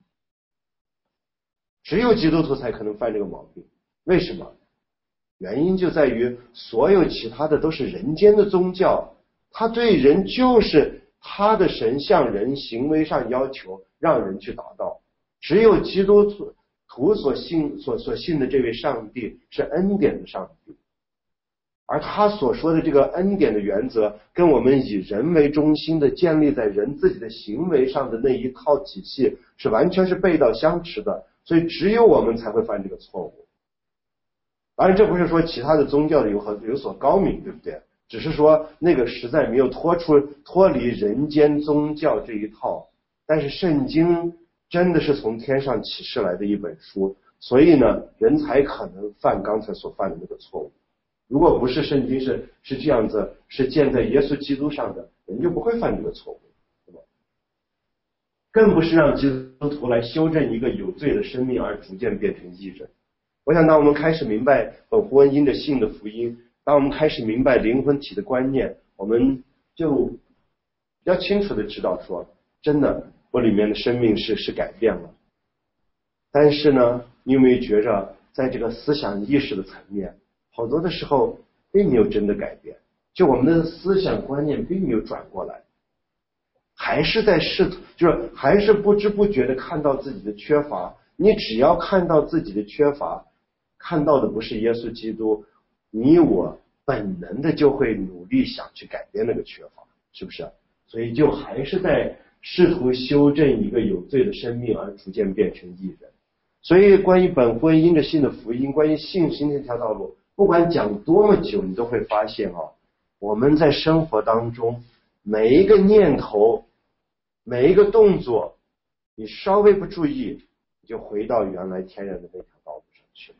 只有基督徒才可能犯这个毛病。为什么？原因就在于所有其他的都是人间的宗教，他对人就是他的神向人行为上要求让人去达到。只有基督徒所信所所信的这位上帝是恩典的上帝，而他所说的这个恩典的原则跟我们以人为中心的建立在人自己的行为上的那一套体系是完全是背道相驰的。所以只有我们才会犯这个错误。当然这不是说其他的宗教的有很有所高明，对不对？只是说那个实在没有脱出脱离人间宗教这一套。但是圣经真的是从天上启示来的一本书，所以呢人才可能犯刚才所犯的那个错误。如果不是圣经是是这样子，是建在耶稣基督上的，人就不会犯这个错误，对吧？更不是让基督徒来修正一个有罪的生命而逐渐变成义人。我想当我们开始明白本乎恩因的信的福音，当我们开始明白灵魂体的观念，我们就比较清楚的知道说，真的我里面的生命是是改变了。但是呢，你有没有觉着在这个思想意识的层面，好多的时候并没有真的改变，就我们的思想观念并没有转过来，还是在试图，就是还是不知不觉的看到自己的缺乏。你只要看到自己的缺乏，看到的不是耶稣基督，你我本能的就会努力想去改变那个缺乏，是不是？所以就还是在试图修正一个有罪的生命而逐渐变成义人。所以关于本乎恩因着信的福音，关于信心这条道路，不管讲多么久，你都会发现啊，我们在生活当中每一个念头每一个动作，你稍微不注意，你就回到原来天然的那条道路上去了。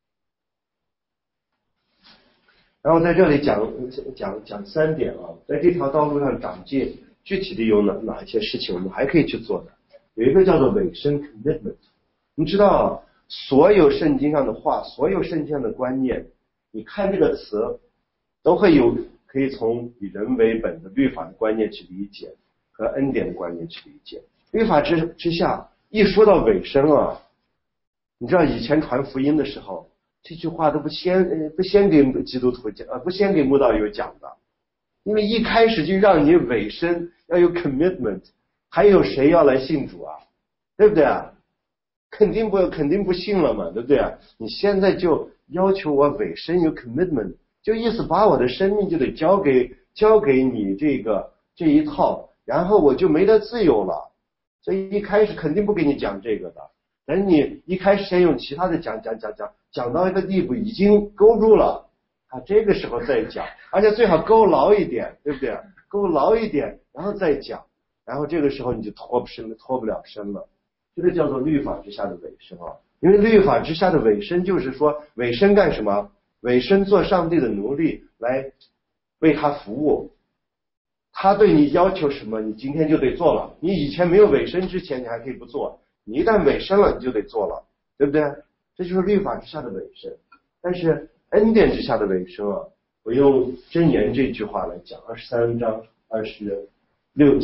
然后在这里讲讲讲三点啊，在这条道路上长进，具体的有哪哪一些事情我们还可以去做的？有一个叫做委身 commitment。你知道所有圣经上的话，所有圣经上的观念，你看这个词都会有可以从以人为本的律法的观念去理解，和恩典的观念去理解。律法之之下一说到尾声啊，你知道以前传福音的时候，这句话都不先不先给基督徒讲，呃不先给慕道友讲的，因为一开始就让你尾声要有 commitment， 还有谁要来信主啊？对不对啊？肯定不肯定不信了嘛，对不对啊？你现在就要求我尾声有 commitment， 就意思把我的生命就得交给交给你这个这一套，然后我就没得自由了。所以一开始肯定不给你讲这个的，等你一开始先用其他的讲讲讲讲讲到一个地步已经勾住了啊，这个时候再讲，而且最好勾牢一点，对不对？勾牢一点，然后再讲，然后这个时候你就脱不身脱不了身了。这个叫做律法之下的委身啊，因为律法之下的委身就是说，委身干什么？委身做上帝的奴隶，来为他服务。他对你要求什么，你今天就得做了。你以前没有委身之前，你还可以不做，你一旦委身了，你就得做了，对不对？这就是律法之下的委身。但是恩典之下的委身啊，我用箴言这句话来讲，二十三章二十六节，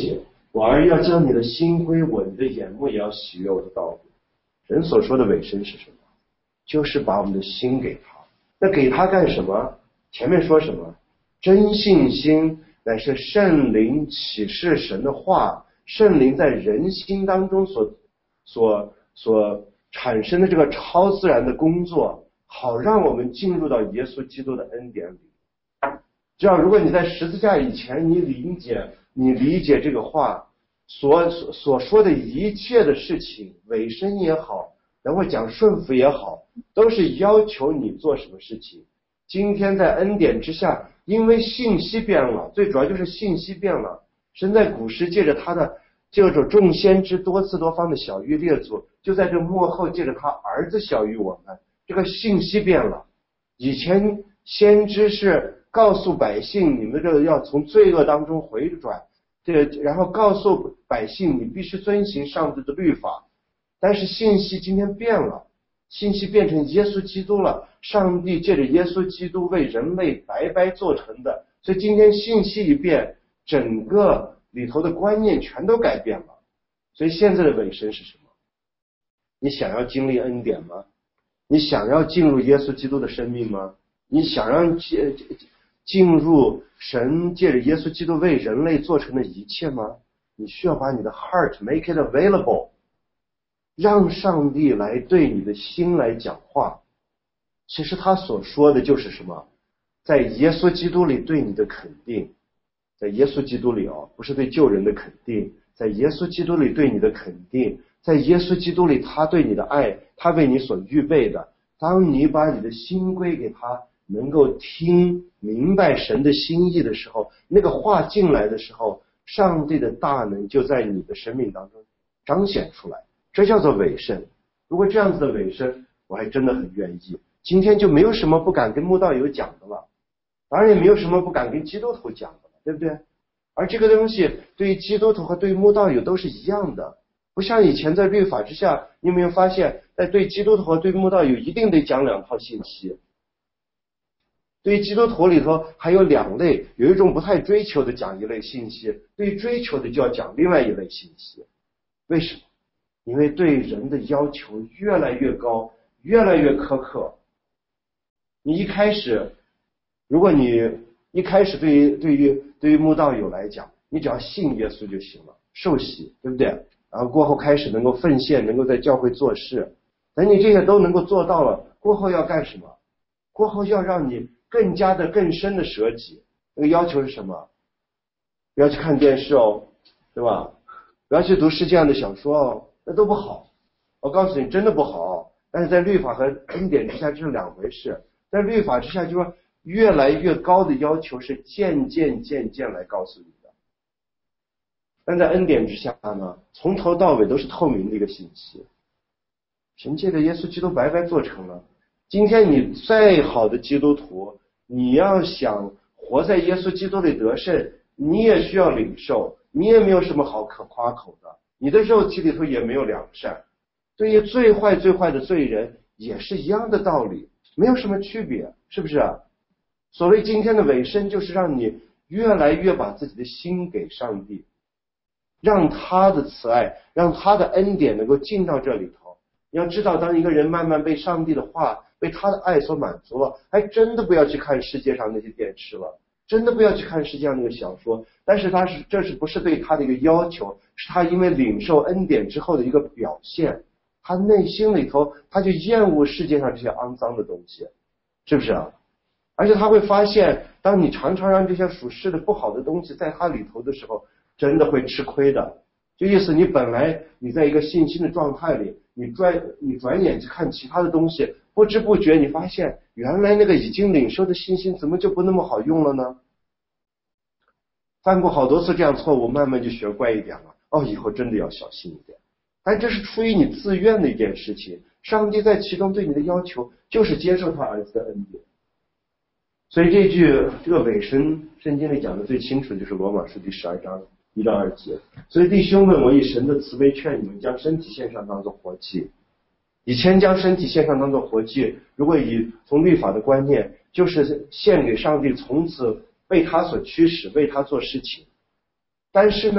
我儿要将你的心归我，你的眼目也要喜悦我的道路。人所说的委身是什么？就是把我们的心给他。那给他干什么？前面说什么？真信心乃是圣灵启示神的话，圣灵在人心当中所所所产生的这个超自然的工作，好让我们进入到耶稣基督的恩典里。这样，如果你在十字架以前，你理解你理解这个话所所所说的一切的事情，委身也好，然后讲顺服也好，都是要求你做什么事情。今天在恩典之下，因为信息变了，最主要就是信息变了。神在古时借着他的借着众先知多次多方的晓谕列祖，就在这幕后借着他儿子晓谕我们，这个信息变了。以前先知是告诉百姓，你们这个要从罪恶当中回转，这然后告诉百姓你必须遵行上帝的律法。但是信息今天变了，信息变成耶稣基督了，上帝借着耶稣基督为人类白白做成的。所以今天信息一变，整个里头的观念全都改变了。所以现在的委身是什么？你想要经历恩典吗？你想要进入耶稣基督的生命吗？你想让进进入神借着耶稣基督为人类做成的一切吗？你需要把你的 heart make it available， 让上帝来对你的心来讲话。其实他所说的就是什么？在耶稣基督里对你的肯定，在耶稣基督里哦，不是对救人的肯定，在耶稣基督里对你的肯定，在耶稣基督里他对你的爱，他为你所预备的。当你把你的心归给他，能够听明白神的心意的时候，那个话进来的时候，上帝的大能就在你的生命当中彰显出来，这叫做委身。如果这样子的委身，我还真的很愿意。今天就没有什么不敢跟慕道友讲的了，当然也没有什么不敢跟基督徒讲的了，对不对？而这个东西对于基督徒和对于慕道友都是一样的，不像以前在律法之下，你有没有发现在对基督徒和对慕道友一定得讲两套信息。对于基督徒里头还有两类，有一种不太追求的讲一类信息，对于追求的就要讲另外一类信息。为什么？因为对人的要求越来越高，越来越苛刻。你一开始，如果你一开始对于对于对于慕道友来讲，你只要信耶稣就行了，受洗，对不对？然后过后开始能够奉献，能够在教会做事，等你这些都能够做到了，过后要干什么？过后要让你更加的更深的舍己。那个要求是什么？不要去看电视哦，对吧？不要去读世界上的小说哦，那都不好。我告诉你，真的不好。但是在律法和恩典之下，这是两回事。在律法之下，就说越来越高的要求是渐渐渐渐来告诉你的。但在恩典之下呢，从头到尾都是透明的一个信息。神借着耶稣基督白白做成了。今天你再好的基督徒，你要想活在耶稣基督里得胜，你也需要领受，你也没有什么好可夸口的，你的肉体里头也没有良善。对于最坏最坏的罪人也是一样的道理，没有什么区别，是不是啊？所谓今天的委身，就是让你越来越把自己的心给上帝，让他的慈爱，让他的恩典能够进到这里头。你要知道，当一个人慢慢被上帝的话，被他的爱所满足了，还真的不要去看世界上那些电视了，真的不要去看世界上那个小说。但是他是这是不是对他的一个要求，是他因为领受恩典之后的一个表现。他内心里头他就厌恶世界上这些肮脏的东西，是不是啊？而且他会发现，当你常常让这些属世的不好的东西在他里头的时候，真的会吃亏的。就意思你本来你在一个信心的状态里，你转你转眼去看其他的东西，不知不觉你发现原来那个已经领受的信心怎么就不那么好用了呢？犯过好多次这样错误，慢慢就学乖一点了。哦，以后真的要小心一点。但这是出于你自愿的一件事情，上帝在其中对你的要求就是接受他儿子的恩典。所以这句这个尾声圣经里讲的最清楚，就是罗马书第十二章一到二节。所以弟兄们，我以神的慈悲劝你们，将身体献上当作活祭。以前将身体献上当作活祭，如果以从律法的观念，就是献给上帝，从此为他所驱使，为他做事情。但是呢，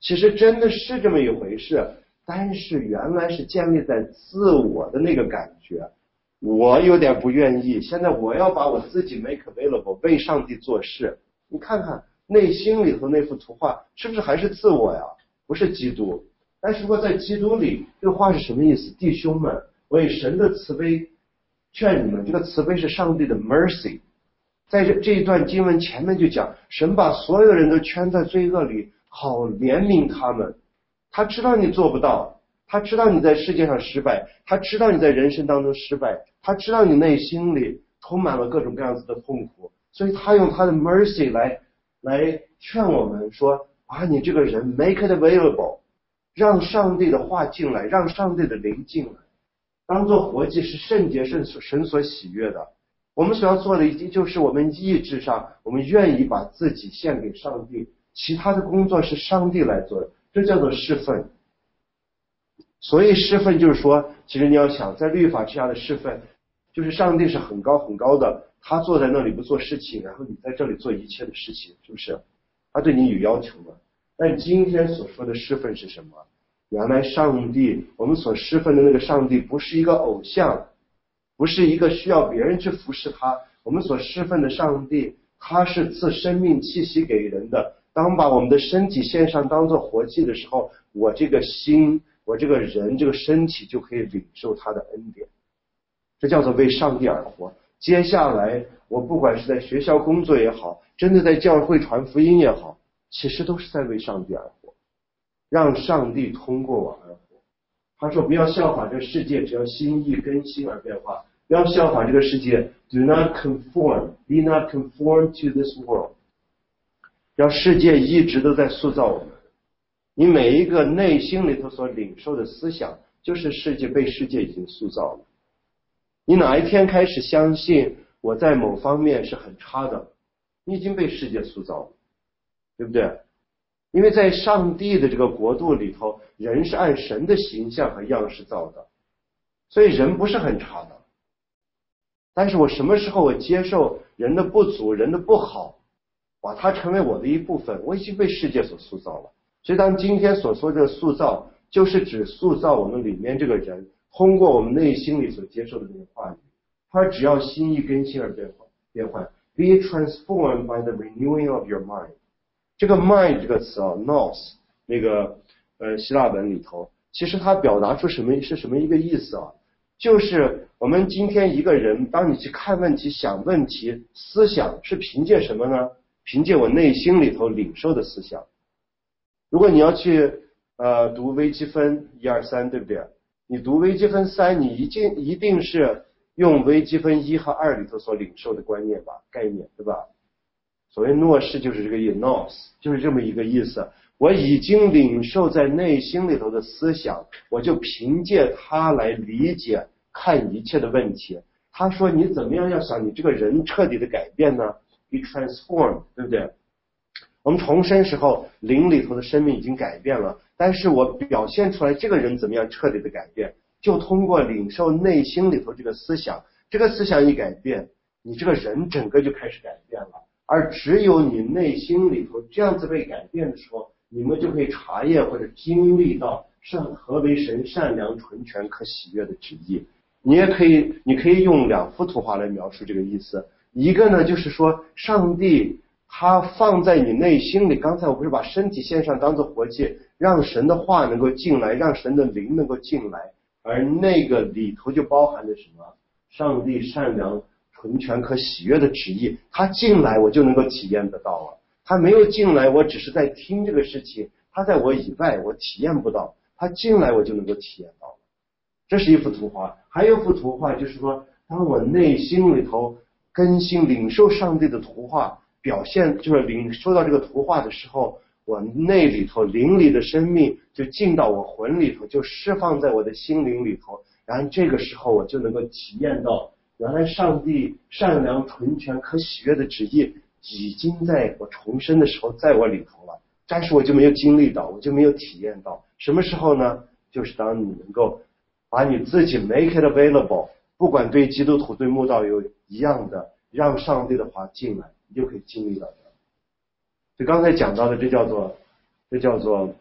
其实真的是这么一回事，但是原来是建立在自我的那个感觉，我有点不愿意，现在我要把我自己 make available 为上帝做事。你看看内心里头那幅图画是不是还是自我呀？不是基督。但是如果在基督里，这个话是什么意思？弟兄们，我以神的慈悲劝你们，这个慈悲是上帝的 mercy。 在这这一段经文前面就讲，神把所有人都圈在罪恶里，好怜悯他们。他知道你做不到，他知道你在世界上失败，他知道你在人生当中失败，他知道你内心里充满了各种各样子的痛苦，所以他用他的 mercy 来来劝我们说，把你这个人 make it available， 让上帝的话进来，让上帝的灵进来，当做活祭，是圣洁神所神所喜悦的。我们所要做的一就是我们意志上，我们愿意把自己献给上帝，其他的工作是上帝来做的，这叫做侍奉。所以侍奉就是说，其实你要想，在律法之下的侍奉，就是上帝是很高很高的，他坐在那里不做事情，然后你在这里做一切的事情，是不是？他对你有要求的。但今天所说的侍奉是什么？原来上帝，我们所侍奉的那个上帝不是一个偶像，不是一个需要别人去服侍他，我们所侍奉的上帝，他是赐生命气息给人的。当把我们的身体献上当做活祭的时候，我这个心，我这个人，这个身体就可以领受他的恩典，这叫做为上帝而活。接下来我不管是在学校工作也好，真的在教会传福音也好，其实都是在为上帝而活，让上帝通过我而活。他说不要效法这个世界，只要心意更新而变化。不要效法这个世界， do not conform, be not conformed to this world。 让世界一直都在塑造我们，你每一个内心里头所领受的思想，就是世界被世界已经塑造了。你哪一天开始相信我在某方面是很差的，你已经被世界塑造了，对不对？因为在上帝的这个国度里头，人是按神的形象和样式造的，所以人不是很差的。但是我什么时候我接受人的不足，人的不好，把它成为我的一部分，我已经被世界所塑造了。所以当今天所说的塑造，就是指塑造我们里面这个人，通过我们内心里所接受的那个话语，他只要心意更新而变换变换 be transformed by the renewing of your mind。 这个 mind 这个词啊 nous 那个呃希腊文里头，其实它表达出什么是什么一个意思啊？就是我们今天一个人，当你去看问题、想问题，思想是凭借什么呢？凭借我内心里头领受的思想。如果你要去呃读微积分一二三，对不对？你读微积分三，你一定一定是用微积分一和二里头所领受的观念吧、概念，对吧？所谓诺士就是这个意思 nous 就是这么一个意思。我已经领受在内心里头的思想，我就凭借它来理解看一切的问题。他说你怎么样要想你这个人彻底的改变呢？ be transformed， 对不对？我们重生时候灵里头的生命已经改变了，但是我表现出来这个人怎么样彻底的改变，就通过领受内心里头这个思想，这个思想一改变，你这个人整个就开始改变了。而只有你内心里头这样子被改变的时候，你们就可以查验或者经历到上何为神善良纯全可喜悦的旨意。你也可以你可以用两幅图画来描述这个意思。一个呢就是说，上帝他放在你内心里，刚才我不是把身体献上当作活祭，让神的话能够进来，让神的灵能够进来，而那个里头就包含着什么？上帝善良纯全可喜悦的旨意，他进来我就能够体验得到了。他没有进来，我只是在听这个事情，他在我以外我体验不到，他进来我就能够体验到了。这是一幅图画。还有一幅图画就是说，当我内心里头更新领受上帝的图画表现，就是领受到这个图画的时候，我内里头灵里的生命就进到我魂里头，就释放在我的心灵里头，然后这个时候我就能够体验到原来上帝善良纯全可喜悦的旨意已经在我重生的时候在我里头了，但是我就没有经历到，我就没有体验到。什么时候呢？就是当你能够把你自己 make it available， 不管对基督徒对慕道友一样的，让上帝的话进来，你就可以经历到的。就刚才讲到的，这叫做这叫做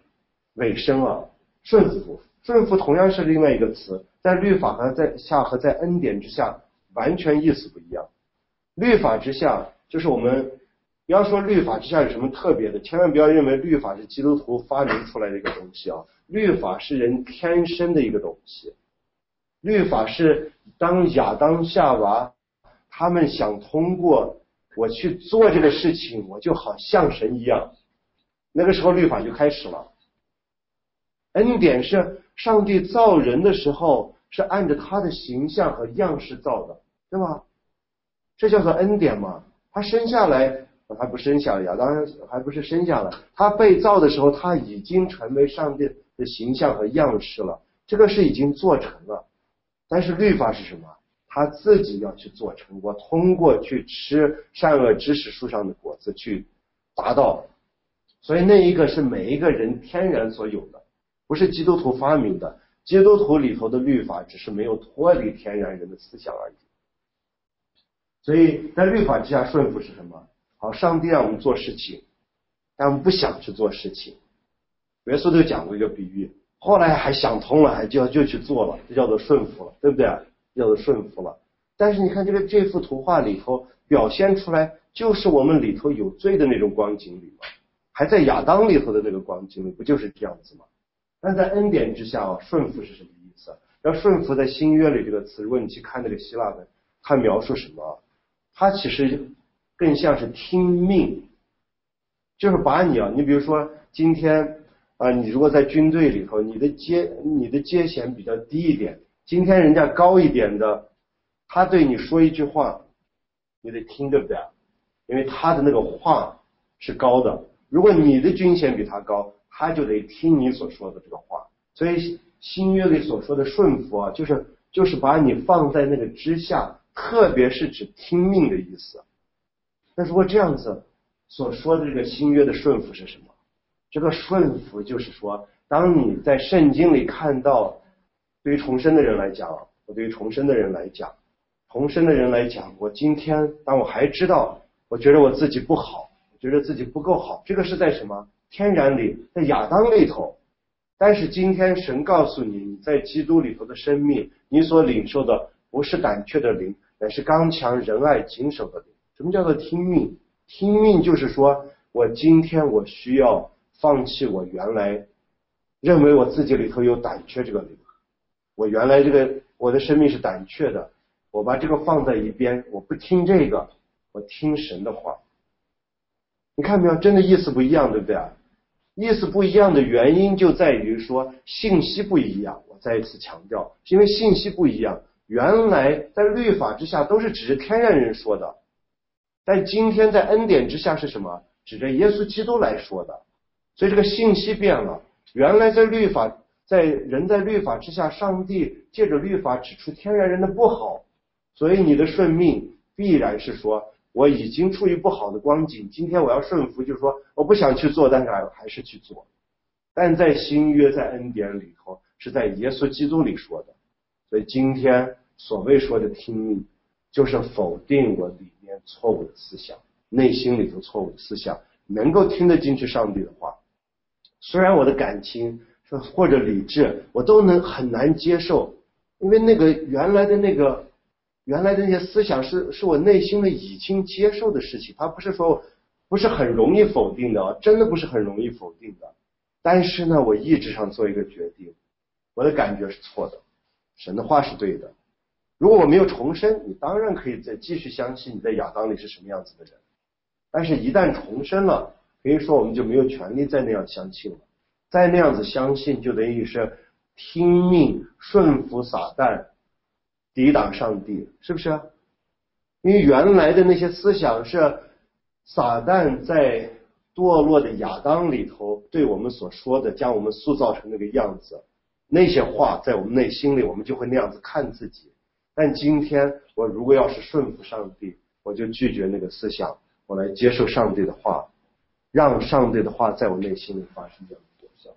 尾声啊，顺服，顺服同样是另外一个词，在律法和在下和在恩典之下完全意思不一样。律法之下就是我们要说律法之下有什么特别的，千万不要认为律法是基督徒发明出来的一个东西啊，律法是人天生的一个东西。律法是当亚当夏娃他们想通过我去做这个事情，我就好像神一样，那个时候律法就开始了。恩典是上帝造人的时候是按照他的形象和样式造的，对吧？这叫做恩典嘛。他生下来，他不生下来，亚当还不是生下来，他被造的时候他已经成为上帝的形象和样式了，这个是已经做成了。但是律法是什么？他自己要去做成，我通过去吃善恶知识树上的果子去达到。所以那一个是每一个人天然所有的，不是基督徒发明的。基督徒里头的律法只是没有脱离天然人的思想而已。所以在律法之下顺服是什么？好，上帝让我们做事情，但我们不想去做事情。耶稣就讲过一个比喻，后来还想通了，还就就去做了，这叫做顺服了，对不对？叫做顺服了。但是你看这个这幅图画里头表现出来，就是我们里头有罪的那种光景里嘛，还在亚当里头的那个光景里，不就是这样子吗？但在恩典之下啊，顺服是什么意思？要顺服在新约里这个词，如果你去看那个希腊文，它描述什么？它其实更像是听命，就是把你啊，你比如说今天啊，你如果在军队里头，你的阶你的阶衔比较低一点，今天人家高一点的，他对你说一句话，你得听，对不对？因为他的那个话是高的，如果你的军衔比他高，他就得听你所说的这个话。所以新约里所说的顺服啊，就是就是把你放在那个之下，特别是指听命的意思。那如果这样子所说的这个新约的顺服是什么？这个顺服就是说，当你在圣经里看到，对于重生的人来讲，我对于重生的人来讲，重生的人来讲，我今天当我还知道，我觉得我自己不好，我觉得自己不够好，这个是在什么？天然里，在亚当里头。但是今天神告诉你，你在基督里头的生命，你所领受的不是胆怯的灵，乃是刚强仁爱谨守的灵。什么叫做听命？听命就是说，我今天我需要放弃我原来认为我自己里头有胆怯这个灵，我原来这个我的生命是胆怯的，我把这个放在一边，我不听这个，我听神的话。你看没有，真的意思不一样，对不对啊？意思不一样的原因就在于说信息不一样。我再一次强调，是因为信息不一样。原来在律法之下都是指着天然人说的，但今天在恩典之下是什么？指着耶稣基督来说的。所以这个信息变了。原来在律法，在人在律法之下，上帝借着律法指出天然人的不好，所以你的顺命必然是说，我已经处于不好的光景，今天我要顺服，就是说我不想去做，但是还是去做。但在新约在恩典里头，是在耶稣基督里说的。所以今天所谓说的听命，就是否定我里面错误的思想，内心里头错误的思想，能够听得进去上帝的话。虽然我的感情或者理智我都能很难接受，因为那个原来的那个原来的那些思想是是我内心的已经接受的事情，它不是说不是很容易否定的，真的不是很容易否定的。但是呢，我意志上做一个决定，我的感觉是错的，神的话是对的。如果我没有重生，你当然可以再继续相信你在亚当里是什么样子的人，但是一旦重生了，可以说我们就没有权利再那样相信了。再那样子相信，就等于是听命顺服撒旦，抵挡上帝，是不是？因为原来的那些思想是撒旦在堕落的亚当里头对我们所说的，将我们塑造成那个样子，那些话在我们内心里，我们就会那样子看自己。但今天我如果要是顺服上帝，我就拒绝那个思想，我来接受上帝的话，让上帝的话在我内心里发生这样的果效。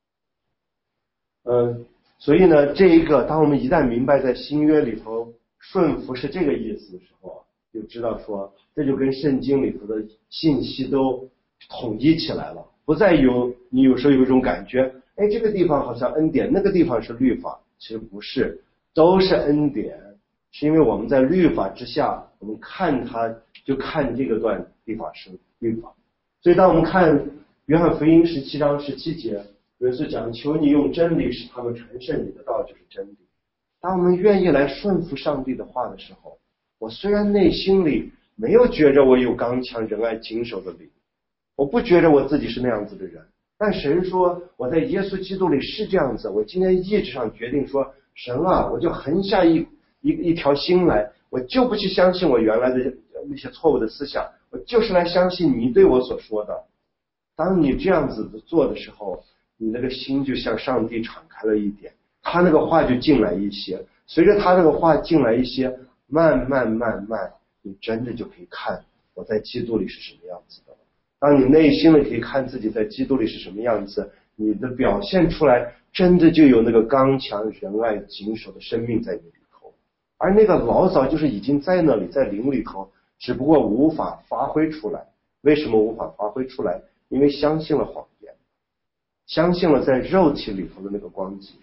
嗯，所以呢，这一个当我们一旦明白在新约里头顺服是这个意思的时候，就知道说这就跟圣经里头的信息都统一起来了，不再有你有时候有一种感觉，哎，这个地方好像恩典，那个地方是律法，其实不是，都是恩典，是因为我们在律法之下，我们看它就看这个段地方是律法。所以当我们看约翰福音十七章十七节，耶稣讲，求你用真理使他们传圣你的道就是真理。当我们愿意来顺服上帝的话的时候，我虽然内心里没有觉着我有刚强仁爱谨守的灵，我不觉着我自己是那样子的人，但神说我在耶稣基督里是这样子。我今天意志上决定说，神啊，我就横下一一一条心来，我就不去相信我原来的那些错误的思想，我就是来相信你对我所说的。当你这样子做的时候，你那个心就向上帝敞开了一点，他那个话就进来一些，随着他那个话进来一些，慢慢慢慢，你真的就可以看我在基督里是什么样子的。当你内心里可以看自己在基督里是什么样子，你的表现出来真的就有那个刚强仁爱谨守的生命在你里头，而那个老早就是已经在那里，在灵里头，只不过无法发挥出来。为什么无法发挥出来？因为相信了谎言，相信了在肉体里头的那个光景。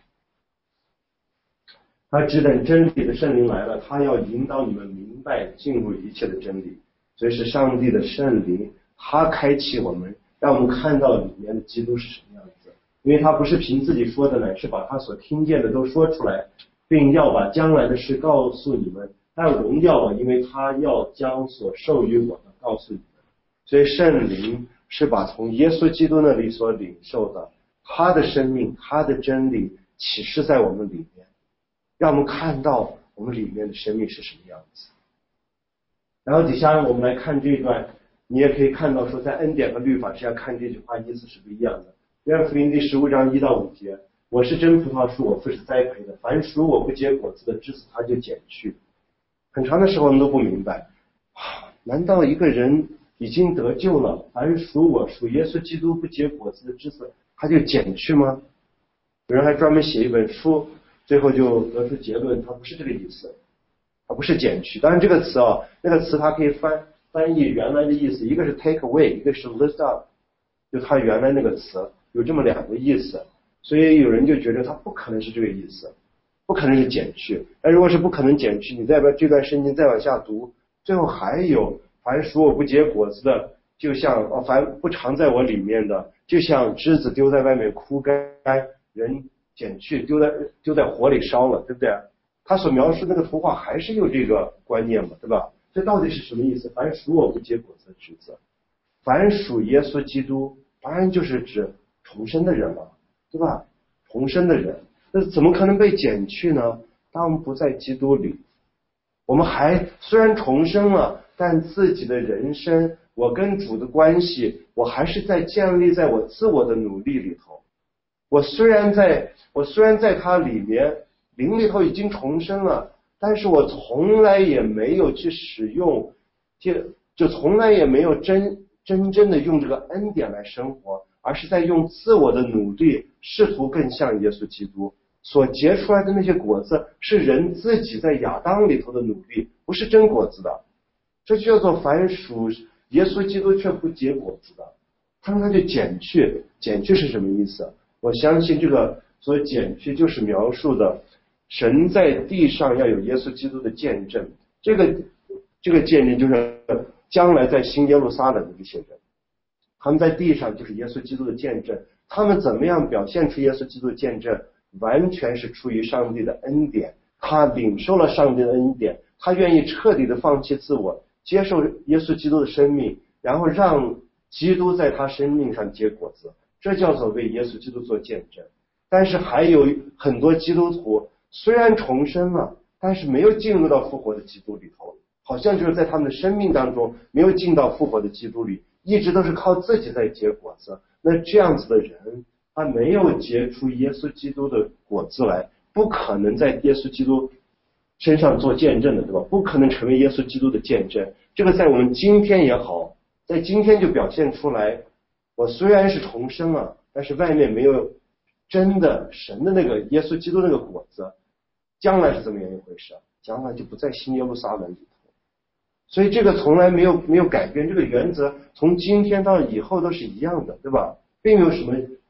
他只等真理的圣灵来了，他要引导你们明白进入一切的真理。所以是上帝的圣灵，他开启我们，让我们看到里面的基督是什么样子。因为他不是凭自己说的，乃是把他所听见的都说出来，并要把将来的事告诉你们。他要荣耀我，因为他要将所授予我的告诉你们。所以圣灵是把从耶稣基督那里所领受的他的生命，他的真理启示在我们里面，让我们看到我们里面的生命是什么样子。然后底下我们来看这一段，你也可以看到说，在恩典和律法之下看这句话意思是不一样的。约翰福音第十五章一到五节，我是真葡萄树，我父是栽培的，凡属我不结果子的枝子他就剪去。很长的时候我们都不明白，难道一个人已经得救了，凡属我属耶稣基督不结果子的枝子他就剪去吗？有人还专门写一本书，最后就得出结论，它不是这个意思，它不是剪去。当然这个词啊，那个词它可以翻翻译原来的意思，一个是 take away， 一个是 lift up， 就它原来那个词有这么两个意思，所以有人就觉得它不可能是这个意思，不可能是剪去。但如果是不可能剪去，你再把这段圣经再往下读，最后还有凡属我不结果子的，就像哦，凡不常在我里面的，就像枝子丢在外面枯干，人剪去丢在丢在火里烧了，对不对？他所描述那个图画还是有这个观念嘛，对吧？这到底是什么意思？凡属我不结果子的枝子，凡属耶稣基督，当然就是指重生的人了，对吧？重生的人，那怎么可能被剪去呢？当我们不在基督里，我们还虽然重生了，但自己的人生，我跟主的关系，我还是在建立在我自我的努力里头。我虽然在我虽然在他里面灵里头已经重生了，但是我从来也没有去使用，就就从来也没有真真正的用这个恩典来生活，而是在用自我的努力试图更像耶稣基督。所结出来的那些果子是人自己在亚当里头的努力，不是真果子的。这就叫做凡属耶稣基督却不结果子的，他说他就剪去。剪去是什么意思？我相信这个所剪去就是描述的神在地上要有耶稣基督的见证，这个这个见证就是将来在新耶路撒冷的这些人，他们在地上就是耶稣基督的见证。他们怎么样表现出耶稣基督的见证，完全是出于上帝的恩典。他领受了上帝的恩典，他愿意彻底的放弃自我，接受耶稣基督的生命，然后让基督在他生命上结果子，这叫做为耶稣基督做见证。但是还有很多基督徒虽然重生了，但是没有进入到复活的基督里头，好像就是在他们的生命当中没有进到复活的基督里，一直都是靠自己在结果子。那这样子的人，他没有结出耶稣基督的果子来，不可能在耶稣基督身上做见证的，对吧？不可能成为耶稣基督的见证。这个在我们今天也好，在今天就表现出来，我虽然是重生了，但是外面没有真的神的那个耶稣基督那个果子，将来是怎么样一回事？将来就不在新耶路撒冷里头。所以这个从来没有没有改变，这个原则从今天到以后都是一样的，对吧？并没有什么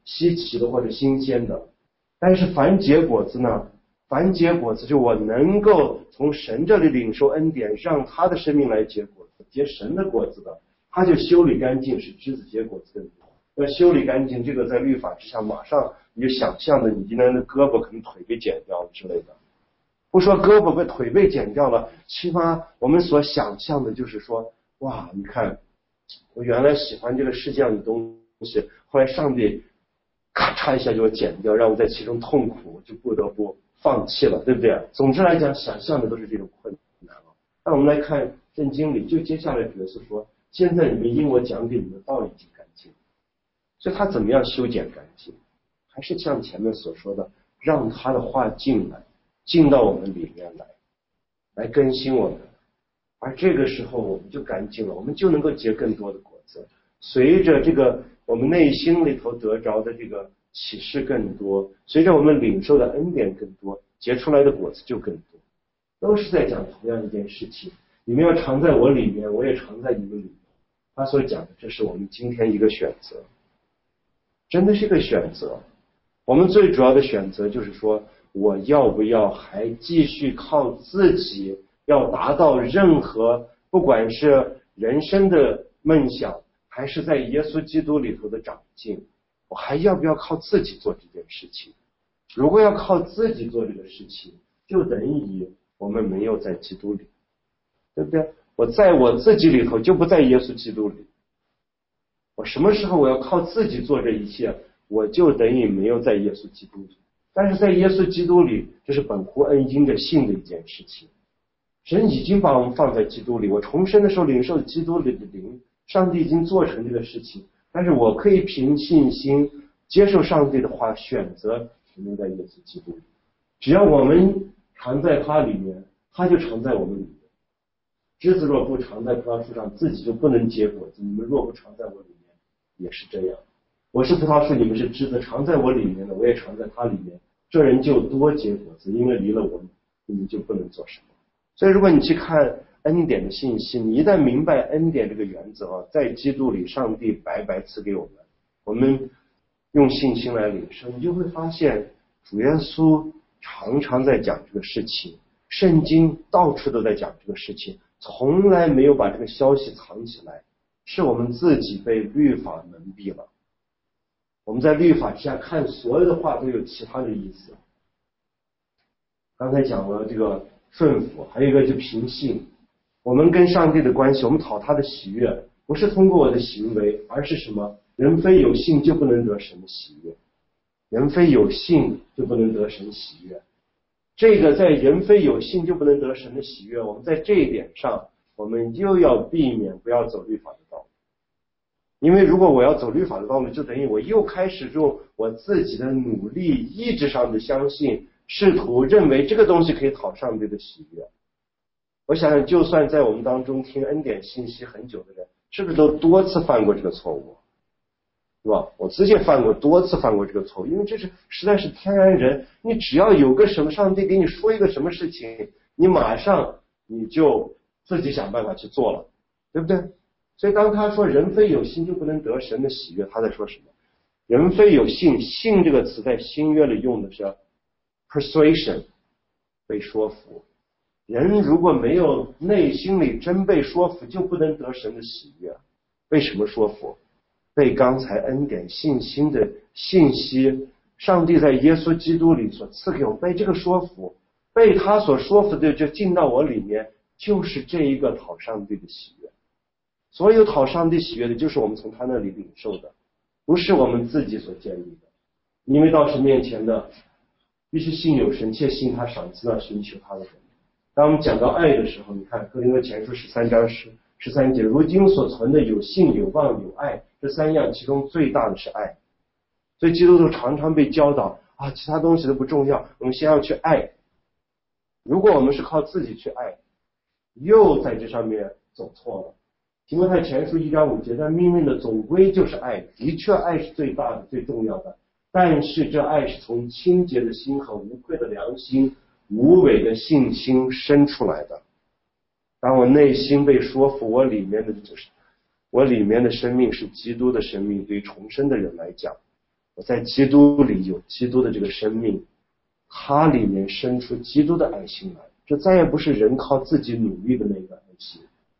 稀奇的或者新鲜的。但是凡结果子呢，凡结果子就我能够从神这里领受恩典，让他的生命来结果子，结神的果子的，他就修理干净，使枝子结果子更多。要修理干净，这个在律法之下，马上你就想象的，你今天的胳膊可能腿被剪掉之类的。不说胳膊被腿被剪掉了，起码我们所想象的就是说，哇，你看，我原来喜欢这个世界上的东西，后来上帝咔嚓一下就给我剪掉，让我在其中痛苦，就不得不放弃了，对不对？总之来讲，想象的都是这种困难了。那我们来看圣经里，就接下来主耶稣说，现在你们因我讲给你们的道已经干净。所以他怎么样修剪干净？还是像前面所说的，让他的话进来，进到我们里面来，来更新我们。而这个时候我们就干净了，我们就能够结更多的果子。随着这个我们内心里头得着的这个启示更多，随着我们领受的恩典更多，结出来的果子就更多。都是在讲同样一件事情，你们要常在我里面，我也常在你们里面。他所讲的，这是我们今天一个选择，真的是个选择。我们最主要的选择就是说，我要不要还继续靠自己要达到任何，不管是人生的梦想，还是在耶稣基督里头的长进，我还要不要靠自己做这件事情？如果要靠自己做这个事情，就等于我们没有在基督里，对不对？我在我自己里头，就不在耶稣基督里。我什么时候我要靠自己做这一切，我就等于没有在耶稣基督里。但是在耶稣基督里，这是本乎恩因着信的一件事情。神已经把我们放在基督里，我重生的时候领受基督里的灵，上帝已经做成这个事情。但是我可以凭信心接受上帝的话，选择停留在耶稣基督里。只要我们常在他里面，他就常在我们里面。枝子若不常在葡萄树上，自己就不能结果子。你们若不常在我里面，也是这样。我是葡萄树，你们是枝子，常在我里面的，我也常在他里面。这人就多结果子，因为离了我，你们就不能做什么。所以如果你去看恩典的信息，你一旦明白恩典这个原则，在基督里上帝白白赐给我们，我们用信心来领受，你就会发现主耶稣常常在讲这个事情，圣经到处都在讲这个事情，从来没有把这个消息藏起来，是我们自己被律法蒙蔽了。我们在律法之下看所有的话都有其他的意思。刚才讲了这个顺服，还有一个就凭信。我们跟上帝的关系，我们讨他的喜悦，不是通过我的行为，而是什么？人非有信就不能得神的喜悦，人非有信就不能得神喜悦。这个在人非有信就不能得神的喜悦，我们在这一点上，我们又要避免不要走律法的道路。因为如果我要走律法的道路，就等于我又开始用我自己的努力意志上的相信，试图认为这个东西可以讨上帝的喜悦。我想想，就算在我们当中听恩典信息很久的人，是不是都多次犯过这个错误，是吧？我自己犯过多次犯过这个错误，因为这是实在是天然人。你只要有个什么，上帝给你说一个什么事情，你马上你就自己想办法去做了，对不对？所以当他说人非有信就不能得神的喜悦，他在说什么？人非有信，信这个词在新约里用的是 persuasion， 被说服。人如果没有内心里真被说服，就不能得神的喜悦。为什么说服？被刚才恩典信心的信息，上帝在耶稣基督里所赐给我，被这个说服，被他所说服的就进到我里面，就是这一个讨上帝的喜悦。所有讨上帝喜悦的，就是我们从他那里领受的，不是我们自己所建立的。因为到神面前的，必须信有神，且信他赏赐那寻求他的人。当我们讲到爱的时候，你看哥林多前书十三章十十三节，如今所存的有信、有望、有爱，这三样其中最大的是爱。所以基督徒常常被教导啊，其他东西都不重要，我们先要去爱。如果我们是靠自己去爱，又在这上面走错了。提摩太前书一章五节，但命运的总归就是爱，的确爱是最大的、最重要的，但是这爱是从清洁的心和无愧的良心、无伪的信心生出来的。当我内心被说服，我里面的就是我里面的生命是基督的生命，对于重生的人来讲， 我在基督里有基督的这个生命，他里面生出基督的爱心来，这再也不是人靠自己努力的那个爱心。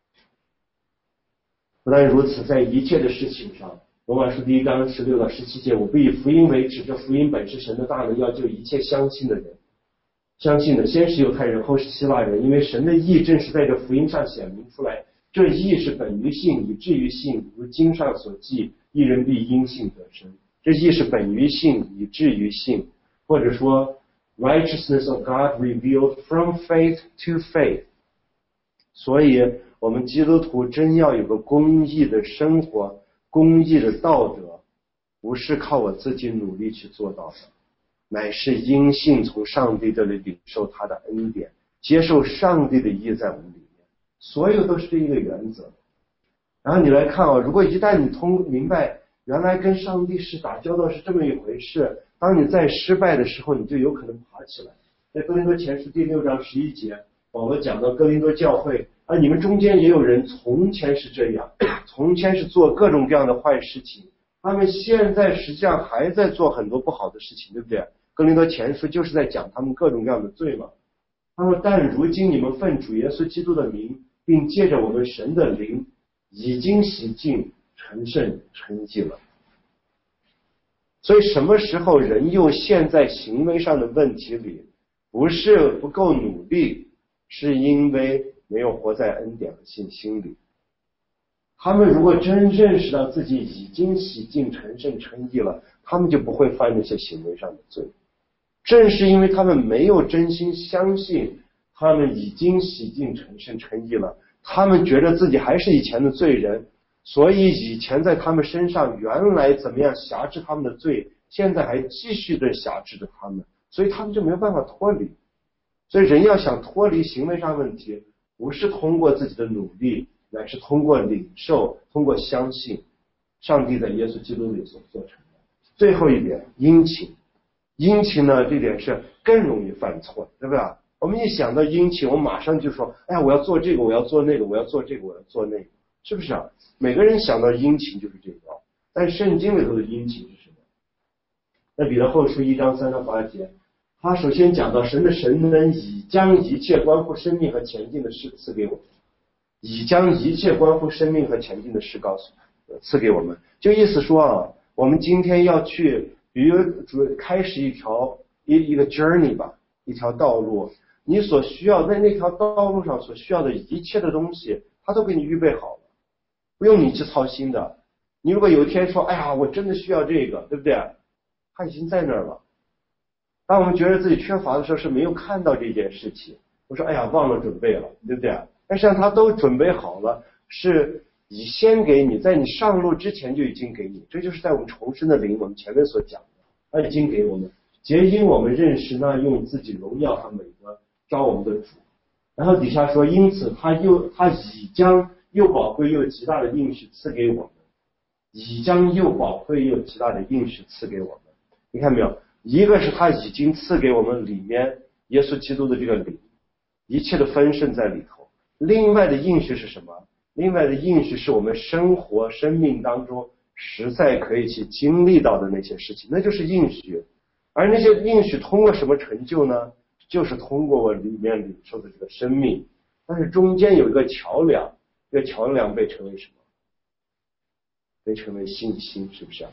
不但如此，在一切的事情上，罗马书第一章十六到十七节，我不以福音为耻，这福音本是神的大能，要救一切相信的人。相信的先是犹太人，后是希腊人，因为神的义正是在这福音上显明出来。这义是本于信，以至于信，如经上所记，一人必因信得生。这义是本于信，以至于信，或者说 righteousness of God revealed from faith to faith。 所以我们基督徒真要有个公义的生活，公义的道德，不是靠我自己努力去做到的，乃是因信从上帝这里领受他的恩典，接受上帝的义在我们里面，所有都是这一个原则。然后你来看啊，如果一旦你通明白原来跟上帝是打交道是这么一回事，当你在失败的时候，你就有可能爬起来。在哥林多前书第六章十一节，保罗讲到哥林多教会啊，你们中间也有人从前是这样，从前是做各种各样的坏事情，他们现在实际上还在做很多不好的事情，对不对？哥林多前书就是在讲他们各种各样的罪嘛。他说但如今你们奉主耶稣基督的名，并借着我们神的灵，已经洗净成圣成义了。所以什么时候人又陷在行为上的问题里，不是不够努力，是因为没有活在恩典和信心里。他们如果真认识到自己已经洗净成圣成义了，他们就不会犯那些行为上的罪。正是因为他们没有真心相信他们已经洗净成圣成义了，他们觉得自己还是以前的罪人，所以以前在他们身上原来怎么样辖制他们的罪，现在还继续的辖制着他们，所以他们就没有办法脱离。所以人要想脱离行为上问题，不是通过自己的努力，乃是通过领受，通过相信上帝在耶稣基督里所做成的。最后一点，殷勤。殷勤呢，这点是更容易犯错，对不对？我们一想到殷勤，我马上就说，哎呀，我要做这个，我要做那个，我要做这个，我要做那个，是不是啊？每个人想到殷勤就是这个，但圣经里头的殷勤是什么？那彼得后书一章三到八节，他首先讲到神的神能已将一切关乎生命和前进的事赐给我们，已将一切关乎生命和前进的事告诉赐给我们，就意思说啊，我们今天要去比如主开始一条一一个 journey 吧，一条道路，你所需要在那条道路上所需要的一切的东西，他都给你预备好了，不用你去操心的。你如果有一天说，哎呀，我真的需要这个，对不对？他已经在那儿了。当我们觉得自己缺乏的时候，是没有看到这件事情。我说，哎呀，忘了准备了，对不对？但实际上他都准备好了，是以先给你，在你上路之前就已经给你。这就是在我们重生的灵，我们前面所讲的，他已经给我们，皆因我们认识那用自己荣耀和美德招我们的主。然后底下说，因此他又他已将又宝贵又极大的应许赐给我们，已将又宝贵又极大的应许赐给我们。你看没有？一个是他已经赐给我们里面耶稣基督的这个灵，一切的丰盛在里头。另外的应许是什么？另外的应许是我们生活生命当中实在可以去经历到的那些事情，那就是应许。而那些应许通过什么成就呢？就是通过我里面领受的这个生命。但是中间有一个桥梁，这个桥梁被称为什么？被称为信心，是不是啊？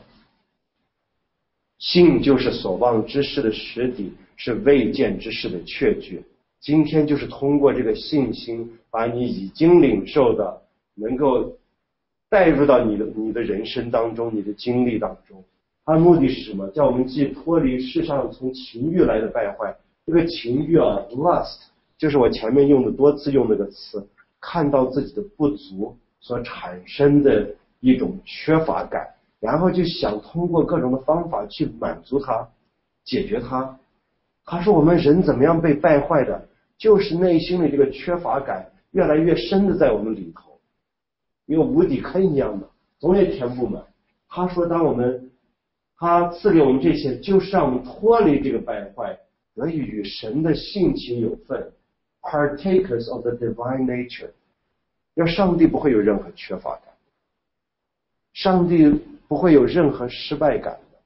信就是所望之事的实底，是未见之事的确据。今天就是通过这个信心，把你已经领受的能够带入到你的你的人生当中，你的经历当中。它的目的是什么？叫我们既脱离世上从情欲来的败坏。这个情欲啊 lust 就是我前面用的多次用那个词，看到自己的不足所产生的一种缺乏感，然后就想通过各种的方法去满足它，解决它。他说我们人怎么样被败坏的，就是内心里这个缺乏感越来越深的在我们里头，一个无底坑一样的，总也填不满。他说当我们他赐给我们这些，就是让我们脱离这个败坏，得以与神的性情有份， partakers of the divine nature。 要上帝不会有任何缺乏感，上帝不会有任何失败感的，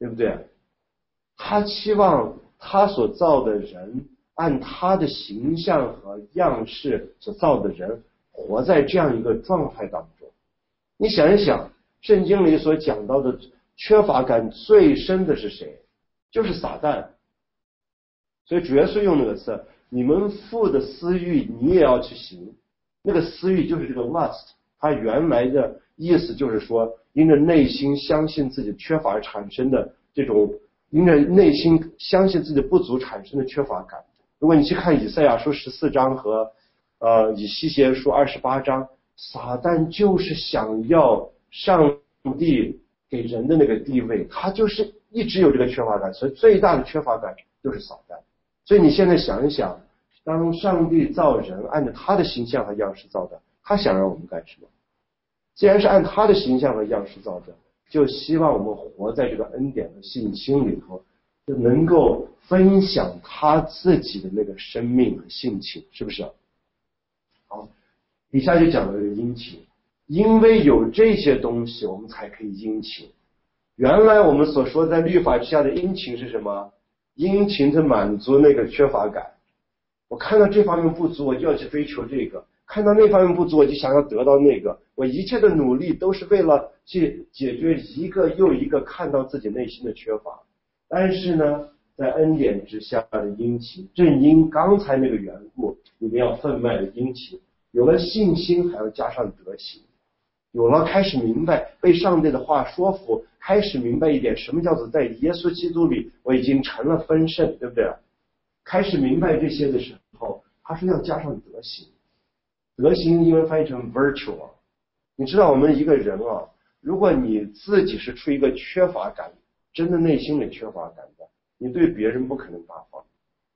对不对？他期望他所造的人按他的形象和样式所造的人活在这样一个状态当中。你想一想，圣经里所讲到的缺乏感最深的是谁？就是撒旦。所以主耶稣用那个词，你们父的私欲你也要去行。那个私欲就是这个 lust， 它原来的意思就是说因着内心相信自己缺乏而产生的这种，因着内心相信自己不足产生的缺乏感。如果你去看以赛亚书十四章和呃以西结书二十八章，撒旦就是想要上帝给人的那个地位，他就是一直有这个缺乏感，所以最大的缺乏感就是撒旦。所以你现在想一想，当上帝造人按照他的形象和样式造的，他想让我们干什么？既然是按他的形象和样式造的，就希望我们活在这个恩典和信心里头，就能够分享他自己的那个生命和性情，是不是？好，底下就讲了这个殷勤，因为有这些东西我们才可以殷勤。原来我们所说在律法之下的殷勤是什么？殷勤是满足那个缺乏感，我看到这方面不足我就要去追求这个，看到那方面不足我就想要得到那个，我一切的努力都是为了去解决一个又一个看到自己内心的缺乏。但是呢，在恩典之下的殷勤，正因刚才那个缘故，你们要分外的殷勤，有了信心还要加上德行，有了开始明白被上帝的话说服，开始明白一点什么叫做在耶稣基督里我已经成了分圣，对不对？开始明白这些的时候，他说要加上德行。德行英文翻译成 virtue。 你知道我们一个人啊，如果你自己是出于一个缺乏感，真的内心里缺乏感的，你对别人不可能大方。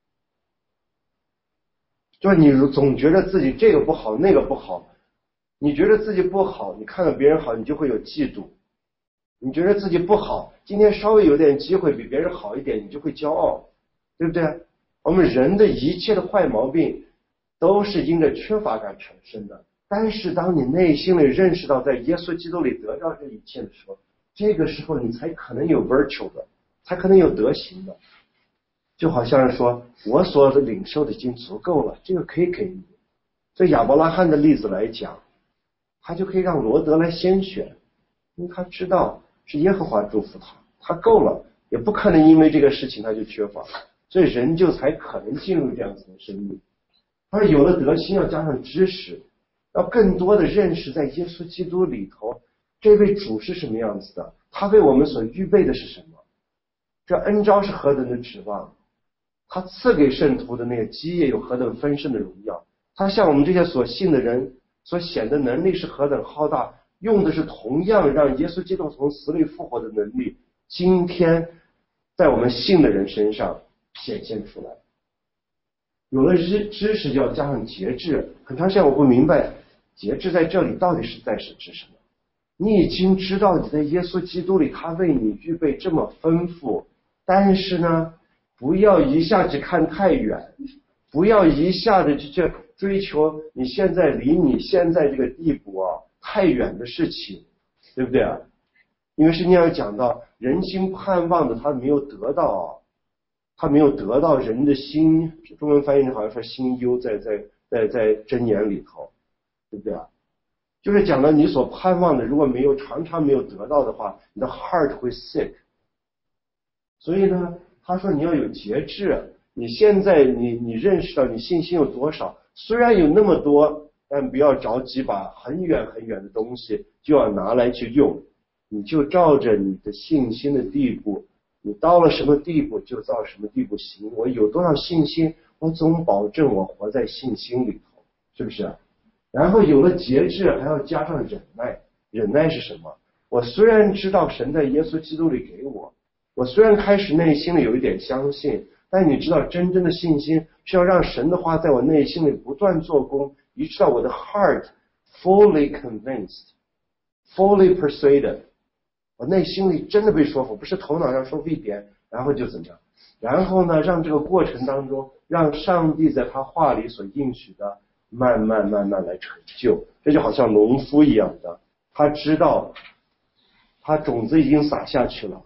就是你总觉得自己这个不好那个不好，你觉得自己不好，你看到别人好你就会有嫉妒，你觉得自己不好，今天稍微有点机会比别人好一点，你就会骄傲，对不对？我们人的一切的坏毛病都是因着缺乏感产生的。但是当你内心里认识到在耶稣基督里得到这一切的时候，这个时候你才可能有 virtue 的，才可能有德行的。就好像是说我所领受的已经足够了，这个可以给你。所以亚伯拉罕的例子来讲，他就可以让罗德来先选，因为他知道是耶和华祝福他，他够了，也不可能因为这个事情他就缺乏，所以人就才可能进入这样子的生命。而有了德行，要加上知识，要更多的认识在耶稣基督里头这位主是什么样子的，他为我们所预备的是什么，这恩召是何等的指望，他赐给圣徒的那个基业有何等丰盛的荣耀，他向我们这些所信的人所显的能力是何等浩大，用的是同样让耶稣基督从死里复活的能力，今天在我们信的人身上显现出来。有了知知识就要加上节制，很长时间我不明白节制在这里到底是在是指什么。你已经知道你在耶稣基督里他为你预备这么丰富，但是呢不要一下子看太远，不要一下子就去追求你现在离你现在这个地步啊太远的事情，对不对啊？因为圣经上讲到人心盼望的他没有得到啊，他没有得到人的心，中文翻译好像说心忧在在在在箴言里头，对不对啊？就是讲到你所盼望的如果没有常常没有得到的话，你的 heart 会 sick。 所以呢他说你要有节制，你现在你你认识到你信心有多少，虽然有那么多，但不要着急把很远很远的东西就要拿来去用，你就照着你的信心的地步，你到了什么地步就到什么地步行。我有多少信心，我总保证我活在信心里头，是不是？然后有了节制还要加上忍耐。忍耐是什么？我虽然知道神在耶稣基督里给我，我虽然开始内心里有一点相信，但你知道真正的信心是要让神的话在我内心里不断做工，以致到我的 heart fully convinced fully persuaded， 我内心里真的被说服，不是头脑上说服一点然后就怎么样，然后呢让这个过程当中让上帝在他话里所应许的慢慢慢慢来成就。这就好像农夫一样的，他知道他种子已经撒下去了，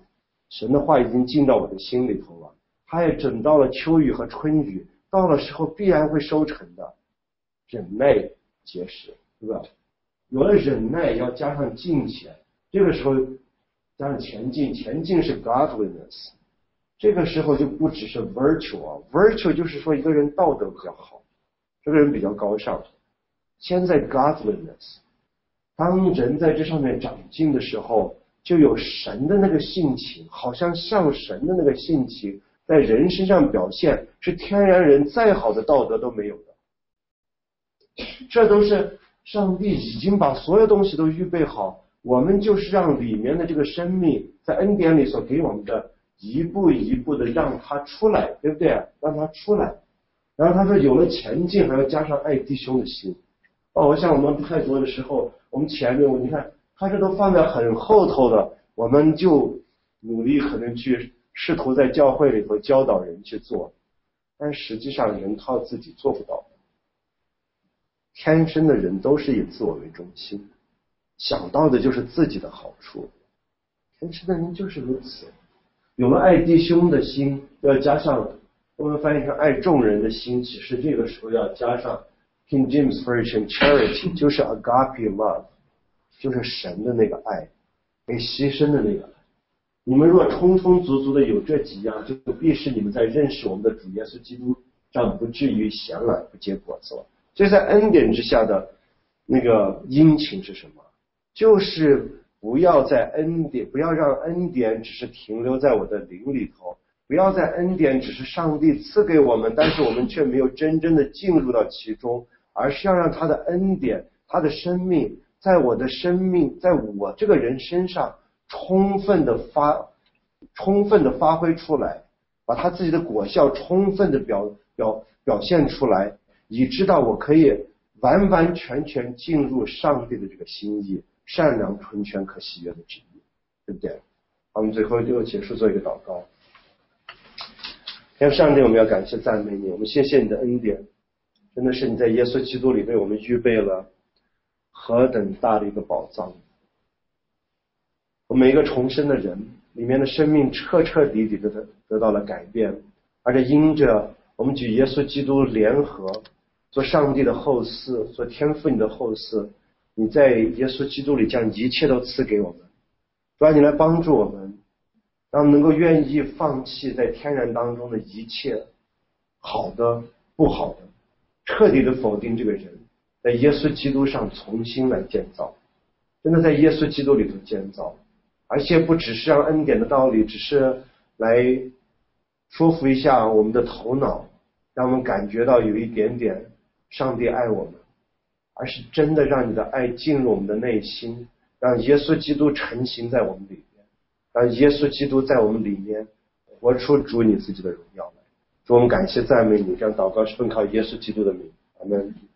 神的话已经进到我的心里头了，他也整到了秋雨和春雨，到了时候必然会收成的。忍耐结实，对吧？有了忍耐，要加上敬虔，这个时候加上前进，前进是 godliness， 这个时候就不只是 virtue 啊 ，virtue 就是说一个人道德比较好，这个人比较高尚。现在 godliness， 当人在这上面长进的时候，就有神的那个性情，好像像神的那个性情在人身上表现，是天然人再好的道德都没有的。这都是上帝已经把所有东西都预备好，我们就是让里面的这个生命在恩典里所给我们的，一步一步的让它出来，对不对？让它出来。然后他说有了前进，还要加上爱弟兄的心。哦，像我们太多的时候，我们前面你看他这都放在很后头的，我们就努力可能去试图在教会里头教导人去做，但实际上人靠自己做不到。天生的人都是以自我为中心，想到的就是自己的好处，天生的人就是如此。有了爱弟兄的心，要加上我们翻译成爱众人的心，其实这个时候要加上 King James Version charity， 就是 agape love， 就是神的那个爱，被牺牲的那个爱。你们若充充足足的有这几样，就必是你们在认识我们的主耶稣基督上不至于闲懒不结果子了。所以在恩典之下的那个殷勤是什么？就是不要在恩典，不要让恩典只是停留在我的灵里头，不要在恩典只是上帝赐给我们，但是我们却没有真正的进入到其中，而是要让他的恩典，他的生命在我的生命，在我这个人身上充分的发充分的发挥出来，把他自己的果效充分的表表表现出来，以知道我可以完完全全进入上帝的这个心意，善良纯全可喜悦的旨意，对不对？我们最后就结束做一个祷告。天父上帝，我们要感谢赞美你，我们谢谢你的恩典，真的是你在耶稣基督里为我们预备了何等大的一个宝藏。我们每一个重生的人里面的生命彻彻底底的得到了改变，而且因着我们与耶稣基督联合，做上帝的后嗣，做天父你的后嗣，你在耶稣基督里将一切都赐给我们。主要你来帮助我们，让我们能够愿意放弃在天然当中的一切好的不好的，彻底的否定这个人，在耶稣基督上重新来建造，真的在耶稣基督里头建造，而且不只是让恩典的道理只是来说服一下我们的头脑，让我们感觉到有一点点上帝爱我们，而是真的让你的爱进入我们的内心，让耶稣基督成型在我们里面，让耶稣基督在我们里面活出主你自己的荣耀来。主，我们感谢赞美你，这样祷告是奉靠耶稣基督的名，阿们。